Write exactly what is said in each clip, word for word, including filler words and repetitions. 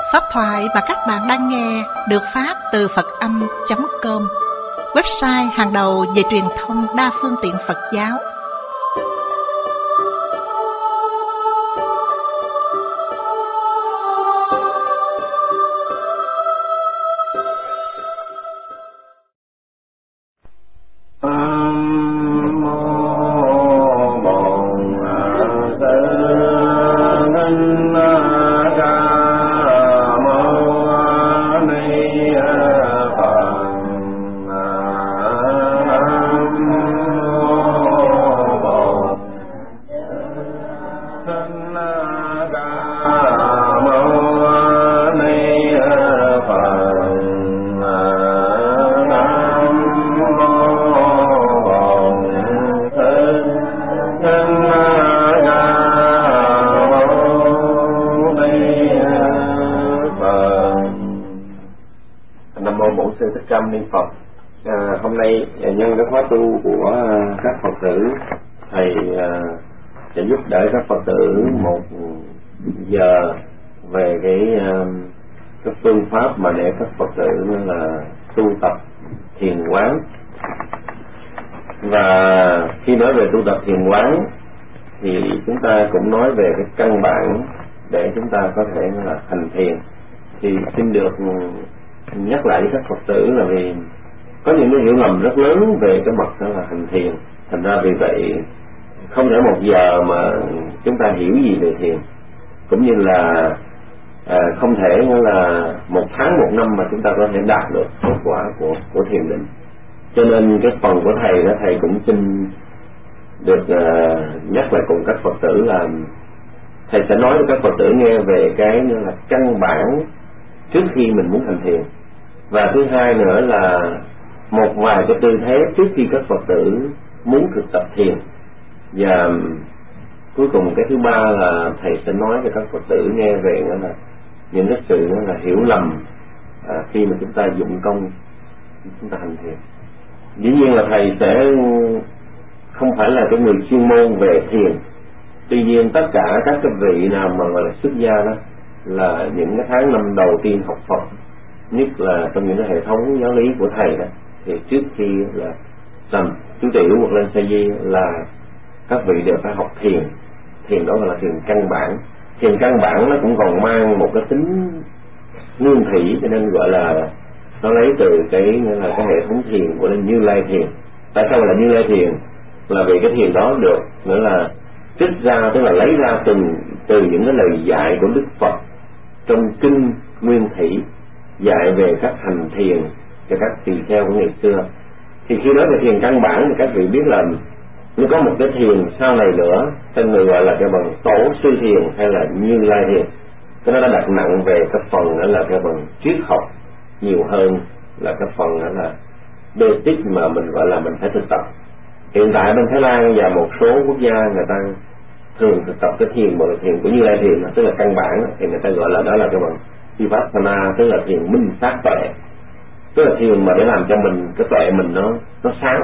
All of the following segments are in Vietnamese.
Pháp thoại mà các bạn đang nghe được phát từ Phật âm chấm com, website hàng đầu về truyền thông đa phương tiện Phật giáo. Niệm Phật. À, hôm nay nhân cái khóa tu của các Phật tử, thầy à, sẽ giúp đỡ các Phật tử một giờ về cái à, cái phương pháp mà để các Phật tử là tu tập thiền quán. Và khi nói về tu tập thiền quán thì chúng ta cũng nói về cái căn bản để chúng ta có thể là hành thiền. Thì xin được nhắc lại với các Phật tử là vì có những cái hiểu lầm rất lớn về cái mặt đó là hành thiền. Thành ra vì vậy không thể một giờ mà chúng ta hiểu gì về thiền, cũng như là à, không thể là một tháng một năm mà chúng ta có thể đạt được kết quả của của thiền định. Cho nên cái phần của thầy đó, thầy cũng xin được à, nhắc lại cùng các Phật tử là thầy sẽ nói với các Phật tử nghe về cái như là căn bản trước khi mình muốn hành thiền. Và thứ hai nữa là một vài cái tư thế trước khi các Phật tử muốn thực tập thiền. Và cuối cùng cái thứ ba là thầy sẽ nói cho các Phật tử nghe về nữa là những cái sự nữa là hiểu lầm à, khi mà chúng ta dụng công chúng ta hành thiền. Dĩ nhiên là thầy sẽ không phải là cái người chuyên môn về thiền. Tuy nhiên tất cả các cái vị nào mà gọi là xuất gia đó là những cái tháng năm đầu tiên học Phật, nhất là trong những cái hệ thống giáo lý của thầy đó, thì trước khi là làm chú tiểu hoặc lên sa di là các vị đều phải học thiền. Thiền đó là thiền căn bản. Thiền căn bản nó cũng còn mang một cái tính nguyên thủy, cho nên gọi là nó lấy từ cái là cái hệ thống thiền của Như Lai thiền. Tại sao là Như Lai thiền? Là vì cái thiền đó được nữa là trích ra, tức là lấy ra từng từ những cái lời dạy của Đức Phật trong kinh nguyên thủy dạy về các hành thiền cho các tỳ kheo của ngày xưa. Thì khi nói về thiền căn bản thì các vị biết là nó có một cái thiền sau này nữa, tên người gọi là cái bằng tổ sư thiền hay là Như Lai thiền. Cái nó đã đặt nặng về cái phần đó là cái bằng triết học nhiều hơn là cái phần đó là basic mà mình gọi là mình phải thực tập. Hiện tại bên Thái Lan và một số quốc gia người ta thường thực tập cái thiền mà thiền của Như Lai thiền, tức là căn bản, thì người ta gọi là đó là cái bằng Vipassana, tức là thiền minh sát tuệ, tức là thiền mà để làm cho mình cái tuệ mình nó nó sáng,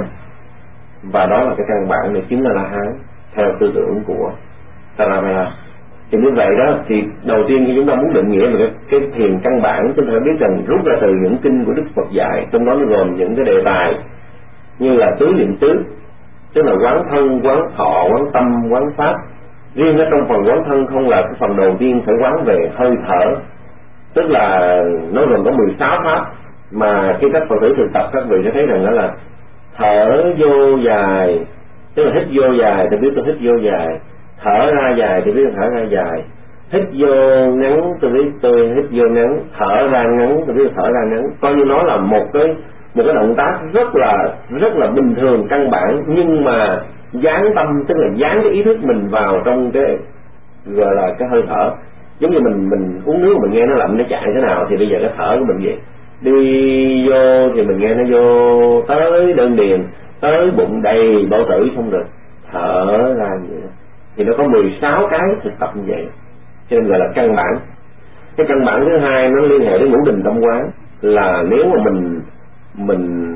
và đó là cái căn bản để chứng A-la-hán theo tư tưởng của Theravada. Thì như vậy đó, thì đầu tiên khi chúng ta muốn định nghĩa về cái, cái thiền căn bản, chúng ta phải biết rằng rút ra từ những kinh của Đức Phật dạy, trong đó nó gồm những cái đề tài như là tứ niệm xứ, tức là quán thân, quán thọ, quán tâm, quán pháp. Riêng ở trong phần quán thân không là cái phần đầu tiên phải quán về hơi thở, tức là nó gồm có mười sáu pháp mà khi các Phật tử thực tập các vị sẽ thấy rằng đó là thở vô dài, tức là hít vô dài thì biết tôi hít vô dài, thở ra dài thì biết tôi thở ra dài, hít vô ngắn tôi biết tôi hít vô ngắn, thở ra ngắn tôi biết tôi thở ra ngắn. Coi như nó là một cái một cái động tác rất là rất là bình thường căn bản, nhưng mà dán tâm, tức là dán cái ý thức mình vào trong cái gọi là cái hơi thở. Giống như mình mình uống nước mình nghe nó lạnh nó chạy thế nào, thì bây giờ cái thở của mình vậy, đi vô thì mình nghe nó vô tới đơn điền, tới bụng đầy bao tử không được, thở ra vậy đó. Thì nó có mười sáu cái thực tập như vậy, cho nên gọi là căn bản. Cái căn bản thứ hai nó liên hệ đến ngũ đình tâm quán, là nếu mà mình mình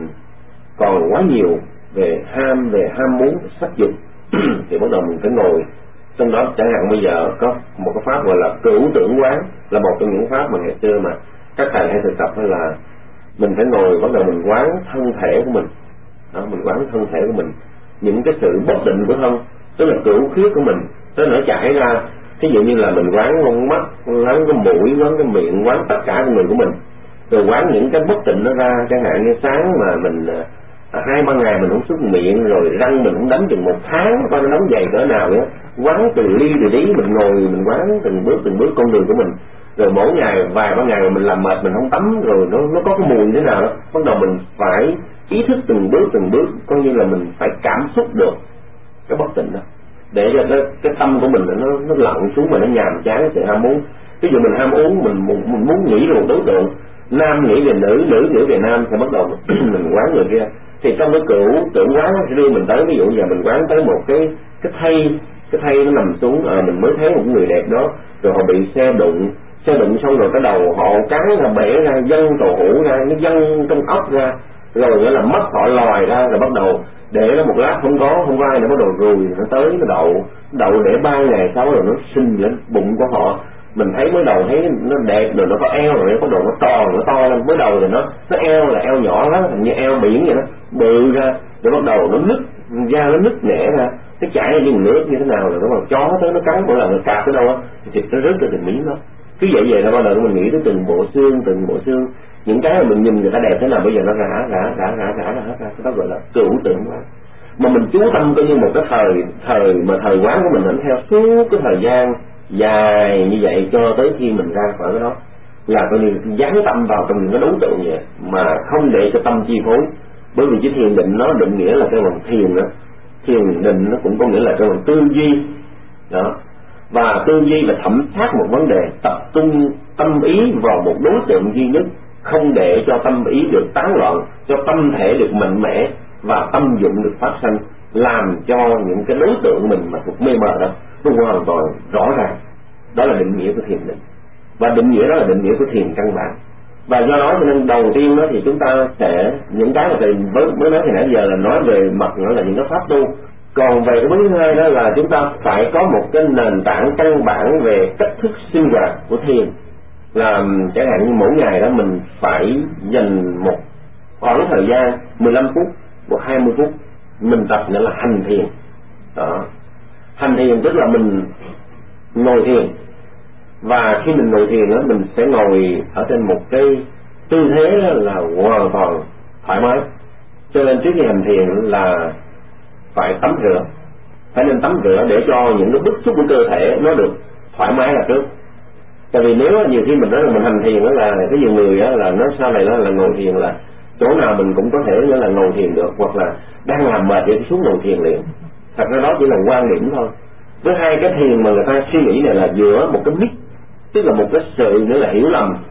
còn quá nhiều về ham về ham muốn sắc dục thì bắt đầu mình phải ngồi Trong đó chẳng hạn bây giờ có một cái pháp gọi là cửu tưởng quán, là một trong những pháp mà ngày xưa mà các thầy hay thực tập, hay là mình phải ngồi bắt đầu mình quán thân thể của mình đó, mình quán thân thể của mình, những cái sự bất định của thân, tức là cửu khuyết của mình nó nở chảy ra. Ví dụ như là mình quán con mắt, quán cái mũi, quán cái miệng, quán tất cả con người của mình, rồi quán những cái bất định nó ra. Chẳng hạn như sáng mà mình à, hai ba ngày mình không xuất miệng, rồi răng mình không đánh chừng một tháng coi nó đóng dày cỡ nào nữa, quán từ ly từ tí, mình ngồi mình quán từng bước từng bước con đường của mình. Rồi mỗi ngày vài ba ngày mình làm mệt mình không tắm, rồi nó nó có cái mùi thế nào đó, bắt đầu mình phải ý thức từng bước từng bước, coi như là mình phải cảm xúc được cái bất tịnh đó, để cho cái, cái tâm của mình nó nó lặn xuống mà nó nhàm chán cái sự ham muốn. Ví dụ mình ham uống, mình mình muốn nghĩ về một đối tượng, nam nghĩ về nữ, nữ nghĩ về nam, thì bắt đầu mình quán người kia. Thì trong cái cửu tưởng quán nó sẽ đưa mình tới, ví dụ giờ mình quán tới một cái cái thây, cái thây nó nằm xuống, à, mình mới thấy một người đẹp đó, rồi họ bị xe đụng, xe đụng xong rồi cái đầu họ cắn ra, bể ra, văng tổ hũ ra, nó văng trong óc ra, rồi nghĩa là mắt họ lòi ra, rồi bắt đầu để nó một lát không có không có ai nữa, bắt đầu rùi nó tới nó đậu đậu để ba ngày sau rồi nó sinh lên bụng của họ. Mình thấy mới đầu thấy nó đẹp, rồi nó có eo, rồi nó bắt đầu nó to nó to lên. Mới đầu rồi nó nó eo là eo nhỏ lắm, như eo biển vậy đó, bự ra, rồi bắt đầu nó nứt da, nó nứt nẻ ra, nó chảy ra như nước như thế nào, rồi nó vào chó tới nó cắn, mỗi lần nó cạp tới đâu á thì thịt nó rớt ra từng miếng đó. Cứ vậy vậy là bắt đầu mình nghĩ tới từng bộ xương từng bộ xương, những cái mà mình nhìn người ta đẹp thế nào bây giờ nó rã rã rã rã rã ra hết ra. Cái đó gọi là cửu tưởng quán. Mà mình chú tâm coi như một cái thời thời mà thời quán của mình ảnh theo suốt cái thời gian dài như vậy cho tới khi mình ra khỏi cái đó, là coi như dán tâm vào trong những cái đối tượng vậy mà không để cho tâm chi phối. Bởi vì cái thiền định nó định nghĩa là cái bằng thiền đó, thiền định nó cũng có nghĩa là cái bằng tư duy đó. Và tư duy là thẩm thác một vấn đề, tập trung tâm ý vào một đối tượng duy nhất, không để cho tâm ý được tán loạn, cho tâm thể được mạnh mẽ và tâm dụng được phát sinh, làm cho những cái đối tượng mình mà thuộc mê mờ đó nó hoàn toàn rõ ràng. Đó là định nghĩa của thiền định, và định nghĩa đó là định nghĩa của thiền căn bản. Và do đó cho nên đầu tiên đó thì chúng ta sẽ những cái mà thầy mới nói thì nãy giờ là nói về mặt nữa là những cái pháp tu. Còn về cái bước thứ hai đó là chúng ta phải có một cái nền tảng căn bản về cách thức sinh hoạt của thiền. Là chẳng hạn như mỗi ngày đó mình phải dành một khoảng thời gian mười lăm phút hoặc hai mươi phút mình tập nữa là hành thiền đó. Hành thiền tức là mình ngồi thiền, và khi mình ngồi thiền đó mình sẽ ngồi ở trên một cái tư thế là hoàn toàn thoải mái. Cho nên trước khi hành thiền là phải tắm rửa, phải nên tắm rửa để cho những cái bức xúc của cơ thể nó được thoải mái là trước. Tại vì nếu nhiều khi mình nói là mình hành thiền đó là cái nhiều người đó là nói sau này đó là ngồi thiền là chỗ nào mình cũng có thể nữa là ngồi thiền được, hoặc là đang làm mệt để xuống ngồi thiền liền. Thật ra đó chỉ là quan điểm thôi. Với hai cái thiền mà người ta suy nghĩ này là giữa một cái mix, tức là một cái sự nữa là hiểu lầm,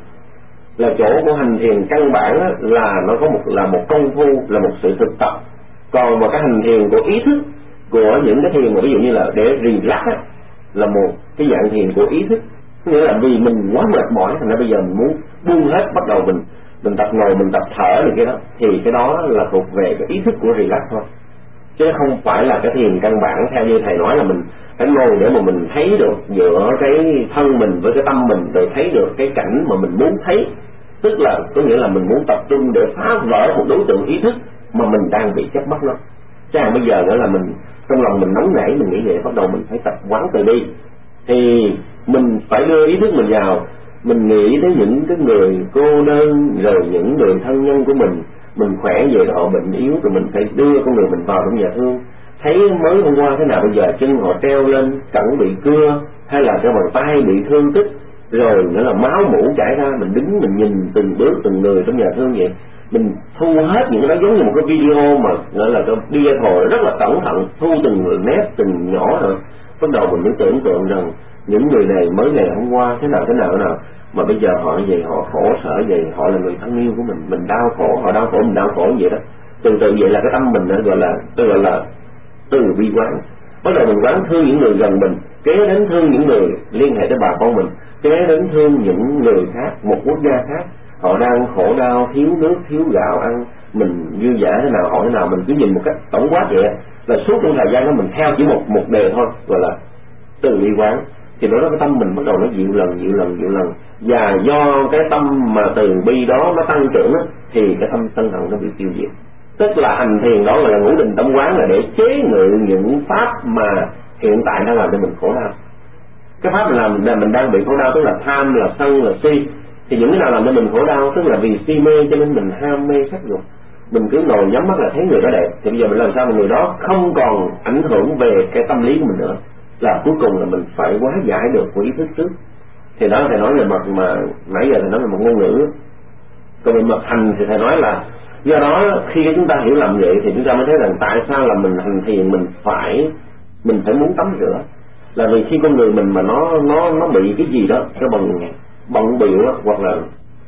là chỗ của hành thiền căn bản là nó có một là một công phu, là một sự thực tập. Còn mà cái hành thiền của ý thức, của những cái thiền mà ví dụ như là để relax á, là một cái dạng thiền của ý thức. Nghĩa là vì mình quá mệt mỏi thành ra bây giờ mình muốn buông hết, bắt đầu mình mình tập ngồi, mình tập thở này kia đó, thì cái đó là thuộc về cái ý thức của relax thôi, chứ không phải là cái thiền căn bản theo như thầy nói là mình phải ngồi để mà mình thấy được giữa cái thân mình với cái tâm mình, rồi thấy được cái cảnh mà mình muốn thấy. Tức là có nghĩa là mình muốn tập trung để phá vỡ một đối tượng ý thức mà mình đang bị chấp mắc nó. Chứ bây giờ nữa là mình trong lòng mình nóng nảy, mình nghĩ vậy, bắt đầu mình phải tập quán từ đi. Thì mình phải đưa ý thức mình vào, mình nghĩ tới những cái người cô đơn, rồi những người thân nhân của mình, mình khỏe về họ bệnh yếu, rồi mình phải đưa con người mình vào trong nhà thương. Thấy mới hôm qua thế nào, bây giờ chân họ treo lên, cẳng bị cưa, hay là cái bàn tay bị thương tích, rồi nữa là máu mủ chảy ra, mình đứng mình nhìn từng bước từng người trong nhà thương vậy. Mình thu hết những cái đó giống như một cái video mà gọi là cái bia thổi rất là cẩn thận, thu từng nét từng nhỏ rồi. Bắt đầu mình mới tưởng tượng rằng những người này mới ngày hôm qua thế nào thế nào thế nào, mà bây giờ họ vậy, họ khổ sở vậy, họ là người thân yêu của mình, mình đau khổ, họ đau khổ, mình đau khổ vậy đó. Từ từ vậy là cái tâm mình nó gọi là tôi gọi là từ bi quán. Bắt đầu mình quán thương những người gần mình, kế đến thương những người liên hệ tới bà con mình, kế đến thương những người khác, một quốc gia khác, họ đang khổ đau, thiếu nước, thiếu gạo ăn, mình vui vẻ thế nào, họ thế nào, mình cứ nhìn một cách tổng quát vậy. Là suốt trong thời gian đó mình theo chỉ một một đề thôi, gọi là từ bi quán, thì đó cái tâm mình bắt đầu nó dịu lần dịu lần dịu lần, và do cái tâm mà từ bi đó nó tăng trưởng á, thì cái tâm sân hận nó bị tiêu diệt. Tức là hành thiền đó gọi là ngũ định tâm quán, là để chế ngự những pháp mà hiện tại đang làm cho mình khổ đau. Cái pháp mình làm là mình đang bị khổ đau, tức là tham, là sân, là si. Thì những cái nào làm cho mình khổ đau, tức là vì si mê cho nên mình ham mê sắc dục, mình cứ ngồi nhắm mắt là thấy người đó đẹp, thì bây giờ mình làm sao mà người đó không còn ảnh hưởng về cái tâm lý của mình nữa, là cuối cùng là mình phải hóa giải được của ý thức trước. Thì đó thầy nói về mặt mà nãy giờ thầy nói về một ngôn ngữ, còn về mặt hành thì thầy nói là do đó khi chúng ta hiểu làm vậy thì chúng ta mới thấy rằng tại sao là mình hành thiền mình phải mình phải muốn tắm rửa, là vì khi con người mình mà nó nó nó bị cái gì đó, cái bận bận bịu đó, hoặc là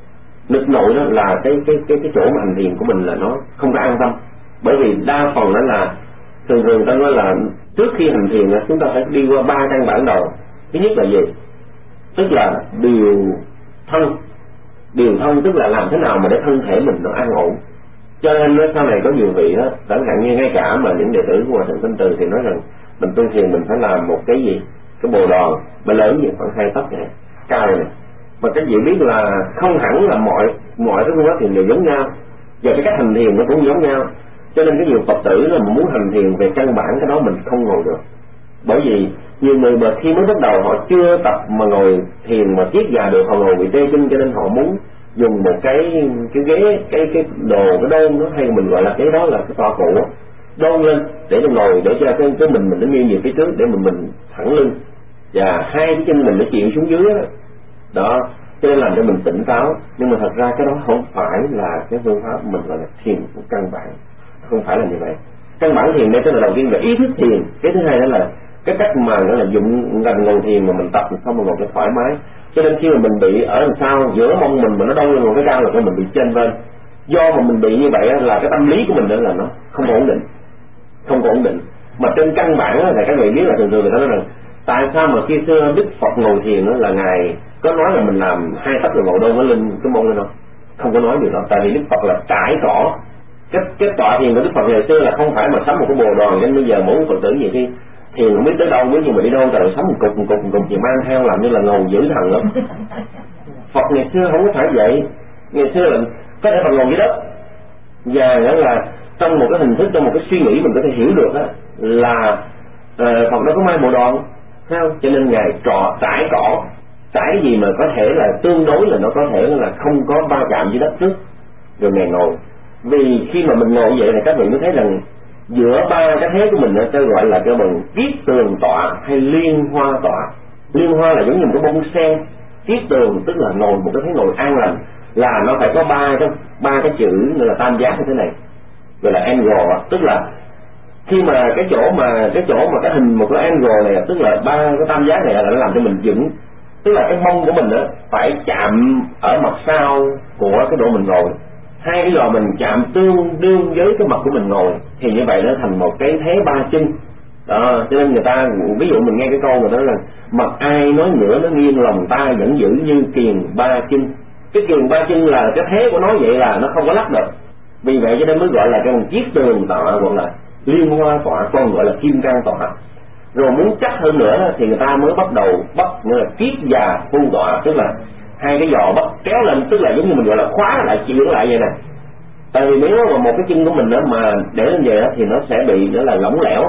nực nội đó, là cái cái cái cái chỗ mà hành thiền của mình là nó không có an tâm. Bởi vì đa phần đó là thường thường ta nói là trước khi hành thiền chúng ta phải đi qua ba căn bản đầu. Thứ nhất là gì? Tức là điều thân. Điều thân tức là làm thế nào mà để thân thể mình nó an ổn. Cho nên sau này có nhiều vị đó, chẳng hạn như ngay cả mà những đệ tử của Hòa Thượng Tinh Từ thì nói rằng mình tu thiền mình phải làm một cái gì, cái bồ đòn mà lớn như khoảng hai tấc này, cao này. Mà các vị biết là không hẳn là mọi mọi cái phương pháp thiền đều giống nhau, và cái cách hành thiền nó cũng giống nhau. Cho nên cái nhiều Phật tử là muốn hành thiền về căn bản cái đó mình không ngồi được. Bởi vì nhiều người mà khi mới bắt đầu họ chưa tập mà ngồi thiền mà kiết già được, họ ngồi bị tê chân, cho nên họ muốn dùng một cái cái ghế, cái cái đồ, cái đôn đó, hay mình gọi là cái đó là cái tọa cụ đó, đôn lên để mình ngồi, để cho cái cái mình mình nó nghiêng về phía trước để mình mình thẳng lưng, và hai cái chân mình nó chịu xuống dưới đó, đó cho nên làm cho mình tỉnh táo. Nhưng mà thật ra cái đó không phải là cái phương pháp mình gọi là thiền của căn bản, không phải là như vậy. Căn bản thiền đây tức là đầu tiên là ý thức thiền, cái thứ hai đó là cái cách mà nó là dụng ngành ngồi thiền mà mình tập xong mình ngồi cho thoải mái. Cho nên khi mà mình bị ở đằng sau giữa mông mình mà nó đau lên một cái cao là cái mình bị trên lên. Do mà mình bị như vậy là cái tâm lý của mình đó là nó không ổn định, không ổn định. Mà trên căn bản là các vị biết là thường thường người ta nói rằng tại sao mà khi xưa Đức Phật ngồi thiền đó là ngài có nói là mình làm hai tấc rồi ngồi đâu nó lên cái mông lên đâu, không có nói điều đó. Tại vì Đức Phật là trải cỏ. Cái cái tọa thiền của Đức Phật ngày xưa là không phải mà sắm một cái bồ đoàn, nên bây giờ mỗi Phật tử gì khi thiền không biết tới đâu, biết nhưng mà đi đâu trời sắm một cục một cục một cục gì mang theo làm như là ngầu dữ thần lắm. Phật ngày xưa không có phải vậy. Ngày xưa là có thể Phật ngồi dưới đất, và nghĩa là trong một cái hình thức, trong một cái suy nghĩ mình có thể hiểu được đó, là uh, Phật nó có mang bộ đoàn, thấy không? Cho nên ngài trọ trải cỏ, trải cái gì mà có thể là tương đối là nó có thể là không có va chạm với đất trước, rồi ngài ngồi. Vì khi mà mình ngồi vậy thì các vị mới thấy rằng giữa ba cái thế của mình nó sẽ gọi là cái bằng kiết tường tọa hay liên hoa tọa. Liên hoa là giống như một cái bông sen, kiết tường tức là ngồi một cái thế ngồi an lành, là nó phải có ba cái ba cái chữ như là tam giác như thế này, gọi là angle. Tức là khi mà cái chỗ mà cái chỗ mà cái hình một cái angle này, tức là ba cái tam giác này là nó làm cho mình vững. Tức là cái mông của mình đó phải chạm ở mặt sau của cái độ mình ngồi, hai cái giò mình chạm tương đương với cái mặt của mình ngồi, thì như vậy nó thành một cái thế ba chân đó. Cho nên người ta ví dụ mình nghe cái câu người ta nói là mặt ai nói ngửa nó nghiêng, lòng ta vẫn giữ như kiền ba chân. Cái kiền ba chân là cái thế của nó vậy, là nó không có lắc được. Vì vậy cho nên mới gọi là cái bằng chiết tường tọa hoặc là liên hoa tọa, còn gọi là kim cang tọa. Rồi muốn chắc hơn nữa thì người ta mới bắt đầu bắt nghĩa là kiết già phu tọa, tức là hai cái giò bắt kéo lên, tức là giống như mình gọi là khóa lại, chịu lại vậy nè. Tại vì nếu mà một cái chân của mình đó mà để lên vậy đó, thì nó sẽ bị nữa là lỏng lẻo,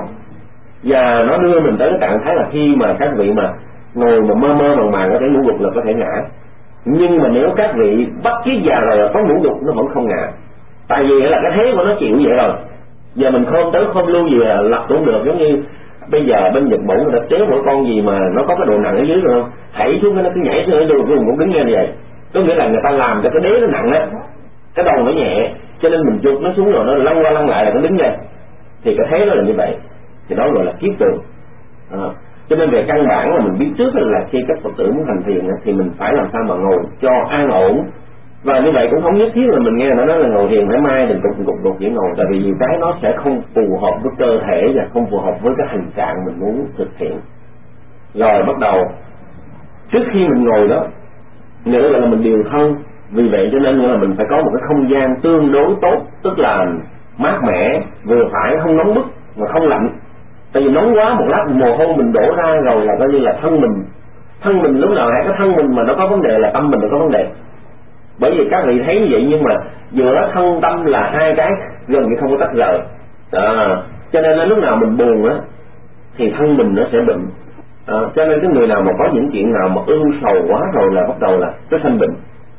và nó đưa mình tới cái trạng thái là khi mà các vị mà ngồi mà mơ mơ màng màng có thể ngủ gục là có thể ngã. Nhưng mà nếu các vị bắt chiếc già rồi là có ngủ gục nó vẫn không ngã, tại vì là cái thế của nó chịu vậy rồi. Giờ mình khom tới khom lưu gì là lật cũng được. Giống như bây giờ bên Nhật Bản người ta chế mỗi con gì mà nó có cái độ nặng ở dưới rồi không, thảy xuống cái nó cứ nhảy xuống ở đường cũng đứng như vậy. Có nghĩa là người ta làm cho cái đế nó nặng á, cái đầu nó nhẹ, cho nên mình chụp nó xuống rồi nó lăn qua lăn lại là nó đứng dậy. Thì cái thế nó là như vậy, thì đó gọi là kiết tường. À, cho nên về căn bản là mình biết trước là khi các Phật tử muốn hành thiền thì mình phải làm sao mà ngồi cho an ổn. Và như vậy cũng không nhất thiết là mình nghe nó nói là ngồi thiền phải mai đừng cục cục cục chỉ ngồi, tại vì nhiều cái nó sẽ không phù hợp với cơ thể và không phù hợp với cái hành trạng mình muốn thực hiện. Rồi bắt đầu trước khi mình ngồi đó, nghĩa là mình điều thân. Vì vậy cho nên là mình phải có một cái không gian tương đối tốt, tức là mát mẻ vừa phải, không nóng bức mà không lạnh. Tại vì nóng quá một lát mồ hôi mình đổ ra rồi là coi như là thân mình thân mình lúc nào hay cái thân mình mà nó có vấn đề là tâm mình nó có vấn đề. Bởi vì các vị thấy như vậy, nhưng mà giữa thân tâm là hai cái gần như không có tách rời. À, cho nên là lúc nào mình buồn á thì thân mình nó sẽ bệnh. À, cho nên cái người nào mà có những chuyện nào mà ưu sầu quá rồi là bắt đầu là cái sanh bệnh,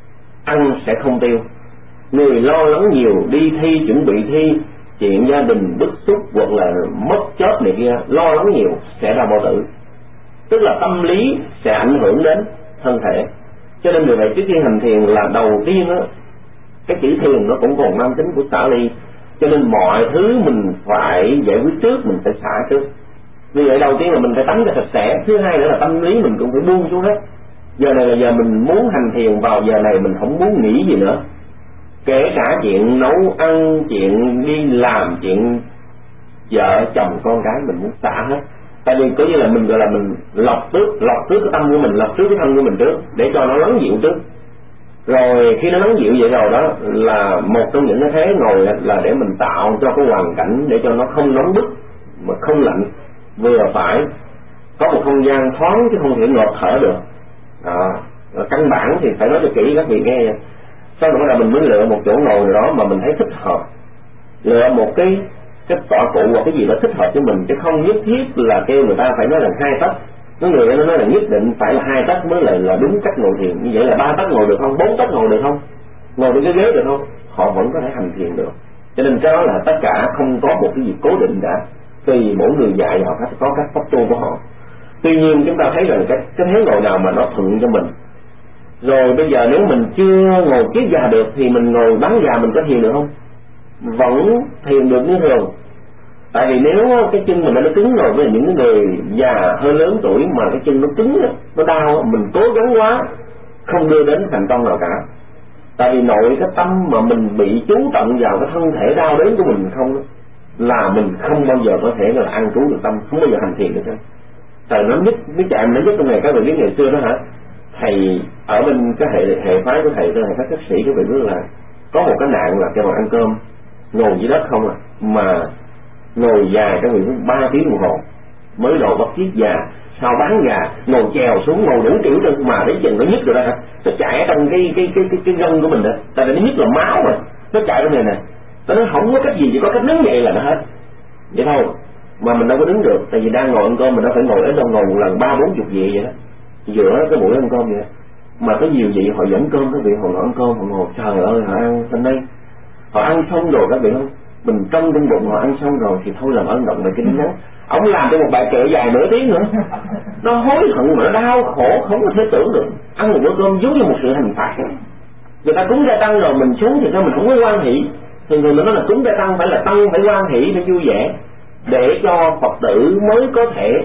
ăn sẽ không tiêu. Người lo lắng nhiều, đi thi chuẩn bị thi, chuyện gia đình bức xúc hoặc là mất chết này kia, lo lắng nhiều sẽ ra bao tử. Tức là tâm lý sẽ ảnh hưởng đến thân thể. Cho nên vì vậy trước khi hành thiền là đầu tiên á, cái chữ thiền nó cũng còn mang tính của xả ly. Cho nên mọi thứ mình phải giải quyết trước, mình phải xả trước. Vì vậy đầu tiên là mình phải tắm cho sạch sẽ. Thứ hai nữa là tâm lý mình cũng phải buông xuống hết. Giờ này là giờ mình muốn hành thiền, vào giờ này mình không muốn nghĩ gì nữa. Kể cả chuyện nấu ăn, chuyện đi làm, chuyện vợ chồng con cái mình muốn xả hết. Tại vì có như là mình gọi là mình lọc trước, lọc trước cái tâm của mình, lọc trước cái thân của mình trước, để cho nó lắng dịu trước. Rồi khi nó lắng dịu vậy rồi đó là một trong những cái thế ngồi là để mình tạo cho cái hoàn cảnh để cho nó không nóng bức mà không lạnh, vừa phải có một không gian thoáng chứ không thể ngộp thở được. À, căn bản thì phải nói cho kỹ các vị nghe. Sau đó là mình mới lựa một chỗ ngồi nào đó mà mình thấy thích hợp, lựa một cái cái tọa cụ hoặc cái gì đó thích hợp cho mình, chứ không nhất thiết là kêu người ta phải nói là hai tấc. Có người nó nói là nhất định phải là hai tấc mới là là đúng cách ngồi thiền. Như vậy là ba tấc ngồi được không, bốn tấc ngồi được không, ngồi trên cái ghế được không? Họ vẫn có thể hành thiền được. Cho nên cái đó là tất cả không có một cái gì cố định cả, tùy mỗi người dạy họ có cách pháp tu của họ. Tuy nhiên chúng ta thấy rằng cái cái thế ngồi nào mà nó thuận cho mình. Rồi bây giờ nếu mình chưa ngồi kiết già được thì mình ngồi bán già mình có thiền được không? Vẫn thiền được như thường. Tại vì nếu cái chân mình nó cứng rồi, với những cái người già hơi lớn tuổi mà cái chân nó cứng, nó đau, mình cố gắng quá không đưa đến thành công nào cả. Tại vì nội cái tâm mà mình bị chú trọng vào cái thân thể đau đớn của mình không, là mình không bao giờ có thể là an trú được tâm, không bao giờ hành thiền được hết. Tại nó nhất cái chạm nó nhất trong này, các vị biết ngày xưa đó hả, thầy ở bên cái hệ hệ phái của thầy, thầy các bác sĩ các vị biết là có một cái nạn là kêu bằng ăn cơm ngồi dưới đất không à, mà ngồi dài các vị biết ba tiếng đồng hồ mới đồ bắt chiếc già, sau bán gà ngồi chèo xuống, ngồi đủ kiểu lên mà đến chừng nó nhức rồi đó hả, nó chạy trong cái cái cái cái cái gân của mình đó, tại vì nó nhức là máu mà nó chạy trong này nè, nó không có cách gì, chỉ có cách đứng dậy là nó hết vậy thôi. Mà mình đâu có đứng được, tại vì đang ngồi ăn cơm mình đâu phải ngồi ở đâu ngồi một lần ba bốn chục vị vậy đó, giữa cái buổi ăn cơm vậy đó. Mà có nhiều vị họ dẫn cơm các vị, họ ngồi ăn cơm họ ngồi trời ơi họ ăn bên đây, họ ăn xong rồi các vị không, mình trong trong bụng họ ăn xong rồi thì thôi làm ơn động lại cái nắng. Ông làm cho một bài kệ dài nửa tiếng nữa, nó hối hận mà nó đau khổ không có thể tưởng được. Ăn một bữa cơm giống như một sự hành phạt. Người ta cúng gia tăng rồi mình xuống thì sao mình không có quan hỷ. Thì người ta nói là cúng gia tăng phải là tăng, phải quan hỷ, phải vui vẻ, để cho Phật tử mới có thể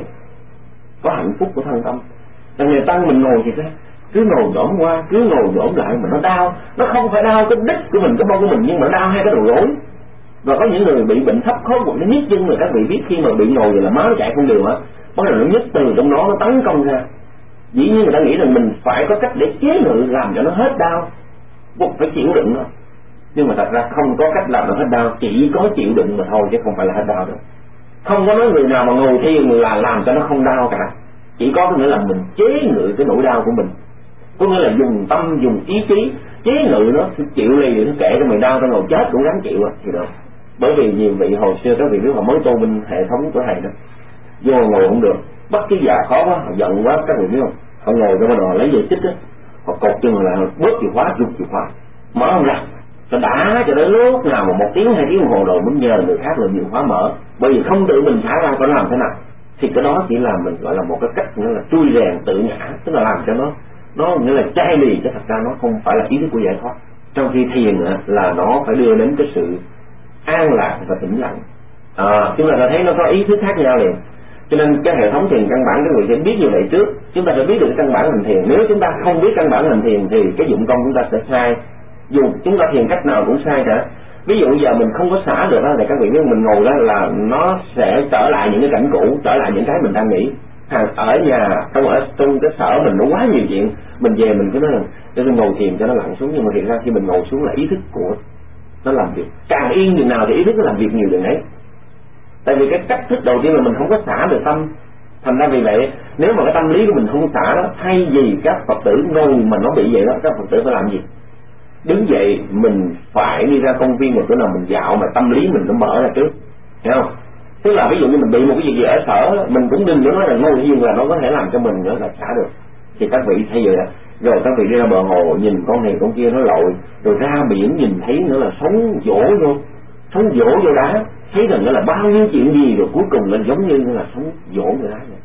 có hạnh phúc của thân tâm. Còn người tăng mình ngồi thì sao, cứ ngồi dõm qua, cứ ngồi dõm lại mà nó đau. Nó không phải đau cái đích của mình, cái mông của mình, nhưng mà nó đau hai cái đầu gối. Và có những người bị bệnh thấp khối bụng nó nhức chân, rồi các vị biết khi mà bị ngồi vậy là máu chạy không đều á, bắt đầu nó nhức từ trong đó nó tấn công ra. Dĩ nhiên người ta nghĩ rằng mình phải có cách để chế ngự làm cho nó hết đau, buộc phải chịu đựng nó. Nhưng mà thật ra không có cách làm nó hết đau, chỉ có chịu đựng mà thôi chứ không phải là hết đau được. Không có nói người nào mà ngồi thiền là làm cho nó không đau cả, chỉ có nghĩa là mình chế ngự cái nỗi đau của mình, có nghĩa là dùng tâm dùng ý chí chế ngự nó, chịu lì nó kệ cho mày đau tao ngồi chết cũng gắng chịu thì được. Bởi vì nhiều vị hồi xưa các vị biết họ mới tu bên hệ thống của thầy đó, vô ngồi không được, bắt cái già khó quá, họ giận quá các vị biết không, họ ngồi cho bắt đầu lấy dây xích á, họ cột chân lại, họ bớt chìa khóa, rút chìa khóa, mở không ra, nó đã cho đến lúc nào mà một tiếng hai tiếng đồng hồ rồi muốn nhờ người khác là chìa khóa mở, bởi vì không tự mình thả ra có làm thế nào. Thì cái đó chỉ là mình gọi là một cái cách nữa là chui rèn tự ngã, tức là làm cho nó nó nghĩa là chai lì, chứ thật ra nó không phải là ý thức của giải thoát. Trong khi thiền là nó phải đưa đến cái sự an lạc và tĩnh lặng. À, chúng ta đã thấy nó có ý thức khác nhau liền. Cho nên cái hệ thống thiền căn bản các người sẽ biết như vậy trước. Chúng ta phải biết được cái căn bản hành thiền. Nếu chúng ta không biết căn bản hành thiền thì cái dụng công chúng ta sẽ sai. Dù chúng ta thiền cách nào cũng sai cả. Ví dụ giờ mình không có xả được đó, thì các vị biết mình ngồi đó là nó sẽ trở lại những cái cảnh cũ, trở lại những cái mình đang nghĩ. Ở nhà trong ở trong cái sở mình nó quá nhiều chuyện, mình về mình cứ nói là để tôi ngồi thiền cho nó lặng xuống, nhưng mà thiệt ra khi mình ngồi xuống là ý thức của nó làm việc, càng yên chừng nào thì ý thức nó làm việc nhiều chừng ấy. Tại vì cái cách thức đầu tiên là mình không có xả được tâm. Thành ra vì vậy nếu mà cái tâm lý của mình không xả đó, thay vì các Phật tử ngồi mà nó bị vậy đó, các Phật tử phải làm gì? Đứng dậy mình phải đi ra công viên một chỗ nào mình dạo mà tâm lý mình nó mở ra trước, hiểu không? Tức là ví dụ như mình bị một cái gì gì ở sở, mình cũng đừng có nói là ngồi yên là nó có thể làm cho mình nữa là xả được. Thì các vị thay vậy đó, rồi các vị đi ra bờ hồ nhìn con này con kia nó lội, rồi ra biển nhìn thấy nữa là sóng vỗ vô, sóng vỗ vô đá, thấy rằng nó là bao nhiêu chuyện gì, rồi cuối cùng nó giống như là sóng vỗ vô đá vậy.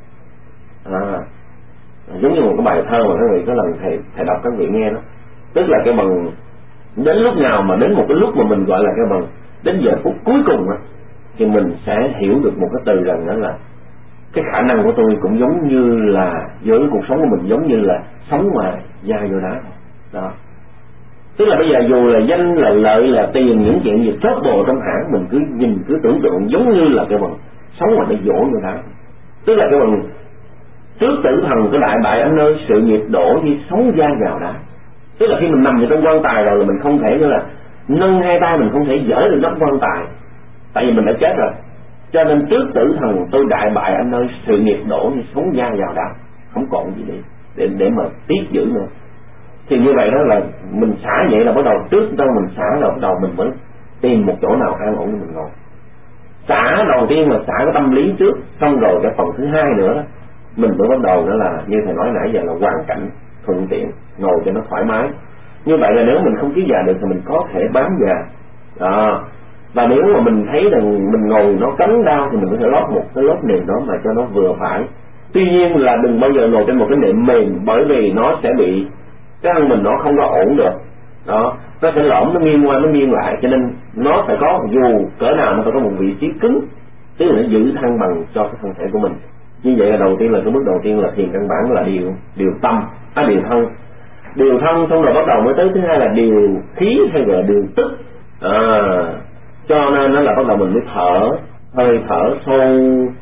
À, giống như một cái bài thơ mà các vị có lần thầy thầy đọc các vị nghe đó, tức là cái bằng đến lúc nào mà đến một cái lúc mà mình gọi là cái bằng đến giờ phút cuối cùng đó, thì mình sẽ hiểu được một cái từ rằng đó là cái khả năng của tôi cũng giống như là với cuộc sống của mình giống như là sống mà da vô đá đó. Tức là bây giờ dù là danh là lợi là tiền, những chuyện gì chót bồ trong hãng, mình cứ nhìn cứ tưởng tượng giống như là cái bằng sống mà nó vỗ vô đá. Tức là cái bằng trước tử thần cái đại bại anh ơi, sự nghiệp đổ như sống da vào đá. Tức là khi mình nằm ở trong quan tài rồi là mình không thể nữa là nâng hai tay, mình không thể dỡ được nắp quan tài, tại vì mình đã chết rồi. Cho nên trước tử thần tôi đại bại anh ơi, sự nghiệp đổ như sống da vào đá, không còn gì để để để mà tiếp giữ nữa. Thì như vậy đó là mình xả vậy là bắt đầu trước đâu mình xả rồi bắt đầu mình mới tìm một chỗ nào an ổn để mình ngồi. Xả đầu tiên là xả cái tâm lý trước, xong rồi cái phần thứ hai nữa đó, mình mới bắt đầu đó là như thầy nói nãy giờ là hoàn cảnh thuận tiện, ngồi cho nó thoải mái. Như vậy là nếu mình không kéo dài được thì mình có thể bám già đó. Và nếu mà mình thấy rằng mình ngồi nó cấn đau thì mình có thể lót một cái lớp nệm đó mà cho nó vừa phải. Tuy nhiên là đừng bao giờ ngồi trên một cái nệm mềm, bởi vì nó sẽ bị cái thân mình nó không có ổn được đó, nó sẽ lõm, nó nghiêng qua nó nghiêng lại, cho nên nó phải có, dù cỡ nào nó phải có một vị trí cứng, tức là nó giữ thăng bằng cho cái thân thể của mình. Như vậy là đầu tiên là cái bước đầu tiên là thiền căn bản là điều điều tâm, á điều thân, điều thân xong rồi bắt đầu mới tới thứ hai là điều khí hay là điều tức. À, cho nên nó là bắt đầu mình mới thở, hơi thở sâu,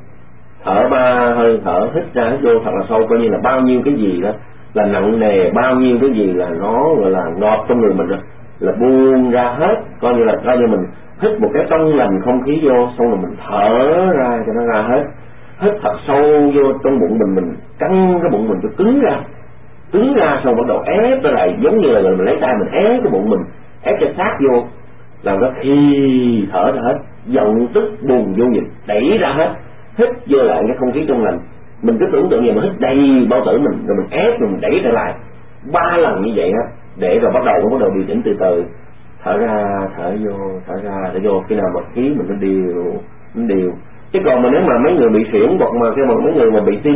thở ba hơi thở hít ra hít vô thật là sâu, coi như là bao nhiêu cái gì đó là nặng nề, bao nhiêu cái gì là nó gọi là ngọt trong người mình đó, là buông ra hết, coi như là coi như mình hít một cái trong lành không khí vô, xong rồi mình thở ra cho nó ra hết, hít thật sâu vô trong bụng mình, mình căng cái bụng mình cho cứng ra, cứng ra xong bắt đầu ép ra lại, giống như là mình lấy tay mình ép cái bụng mình, ép cho sát vô, làm cái khi thở ra hết, giận tức buồn vô nhịp đẩy ra hết, hít vô lại cái không khí trong lành. Mình cứ tưởng tượng như mà hít đầy bao tử mình, rồi mình ép rồi mình đẩy trở lại ba lần như vậy á, để rồi bắt đầu bắt đầu điều chỉnh từ từ, thở ra thở vô thở ra thở vô, khi nào mà khí mình nó điều nó điều. Chứ còn mà nếu mà mấy người bị xỉu hoặc mà cái mà mấy người mà bị tim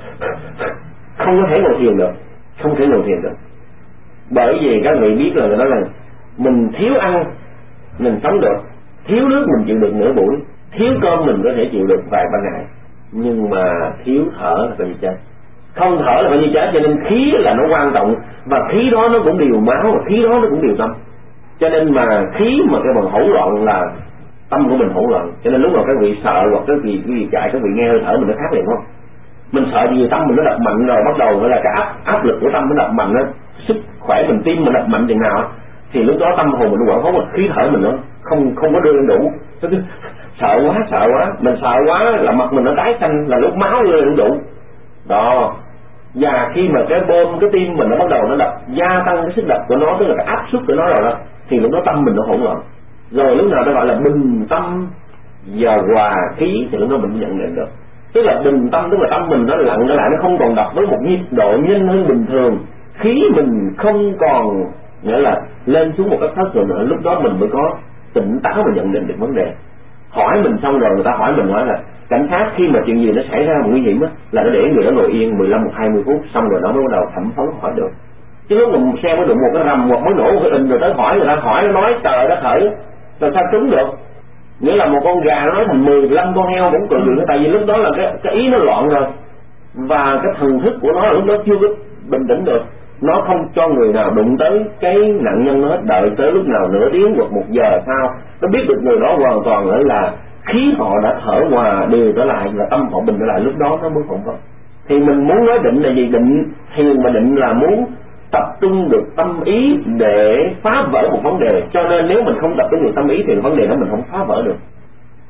không có thể ngồi thiền được, không thể ngồi thiền được, bởi vì các vị biết là người nói là mình thiếu ăn mình sống được, thiếu nước mình chịu được nửa buổi, thiếu cơm mình có thể chịu được vài ba ngày, nhưng mà thiếu thở là coi như chết, không thở là coi như chết. Cho nên khí là nó quan trọng, và khí đó nó cũng điều máu, và khí đó nó cũng điều tâm. Cho nên mà khí mà cái bằng hỗn loạn là tâm của mình hỗn loạn. Cho nên lúc nào các vị sợ hoặc cái gì cái gì chạy, các vị nghe hơi thở mình nó khác liền không? Mình sợ gì tâm mình nó đập mạnh rồi bắt đầu gọi là cái áp áp lực của tâm nó đập mạnh đó, sức khỏe mình tim mình đập mạnh chừng nào thì lúc đó tâm hồn mình nó quẩn hốt, khí thở mình nó không không có đưa lên đủ. Sợ quá sợ quá, mình sợ quá là mặt mình nó tái xanh, là lúc máu lên đủ đó. Và khi mà cái bơm cái tim mình nó bắt đầu nó đập, gia tăng cái sức đập của nó, tức là cái áp suất của nó rồi đó, thì lúc đó tâm mình nó hỗn loạn. Rồi lúc nào nó gọi là bình tâm và hòa khí thì lúc đó mình nhận định được. Tức là bình tâm tức là tâm mình nó lặng trở lại, nó không còn đập với một nhịp độ nhanh hơn bình thường, khí mình không còn nghĩa là lên xuống một cách thất thường nữa, lúc đó mình mới có tỉnh táo và nhận định được vấn đề. Hỏi mình xong rồi người ta hỏi mình nói là cảnh sát khi mà chuyện gì nó xảy ra nguy hiểm á, là nó để người đó ngồi yên mười lăm hoặc hai mươi phút, xong rồi nó mới bắt đầu thẩm vấn hỏi được. Chứ lúc mà xe mới đụng một cái rầm hoặc mới nổ một cái in rồi tới hỏi, người ta hỏi nó nói trời đất khởi, rồi sao trúng được? Nghĩa là một con gà nó nói thành mười lăm con heo cũng cười được, tại vì lúc đó là cái cái ý nó loạn rồi, và cái thần thức của nó là lúc đó chưa có bình tĩnh được, nó không cho người nào đụng tới cái nạn nhân nó hết, đợi tới lúc nào nửa tiếng hoặc một giờ sau nó biết được người đó hoàn toàn nữa là khí họ đã thở hòa đều trở lại, là tâm họ bình trở lại, lúc đó nó mới phỏng vấn. Thì mình muốn nói định là gì? Định thiền mà định là muốn tập trung được tâm ý để phá vỡ một vấn đề, cho nên nếu mình không tập trung được tâm ý thì vấn đề đó mình không phá vỡ được.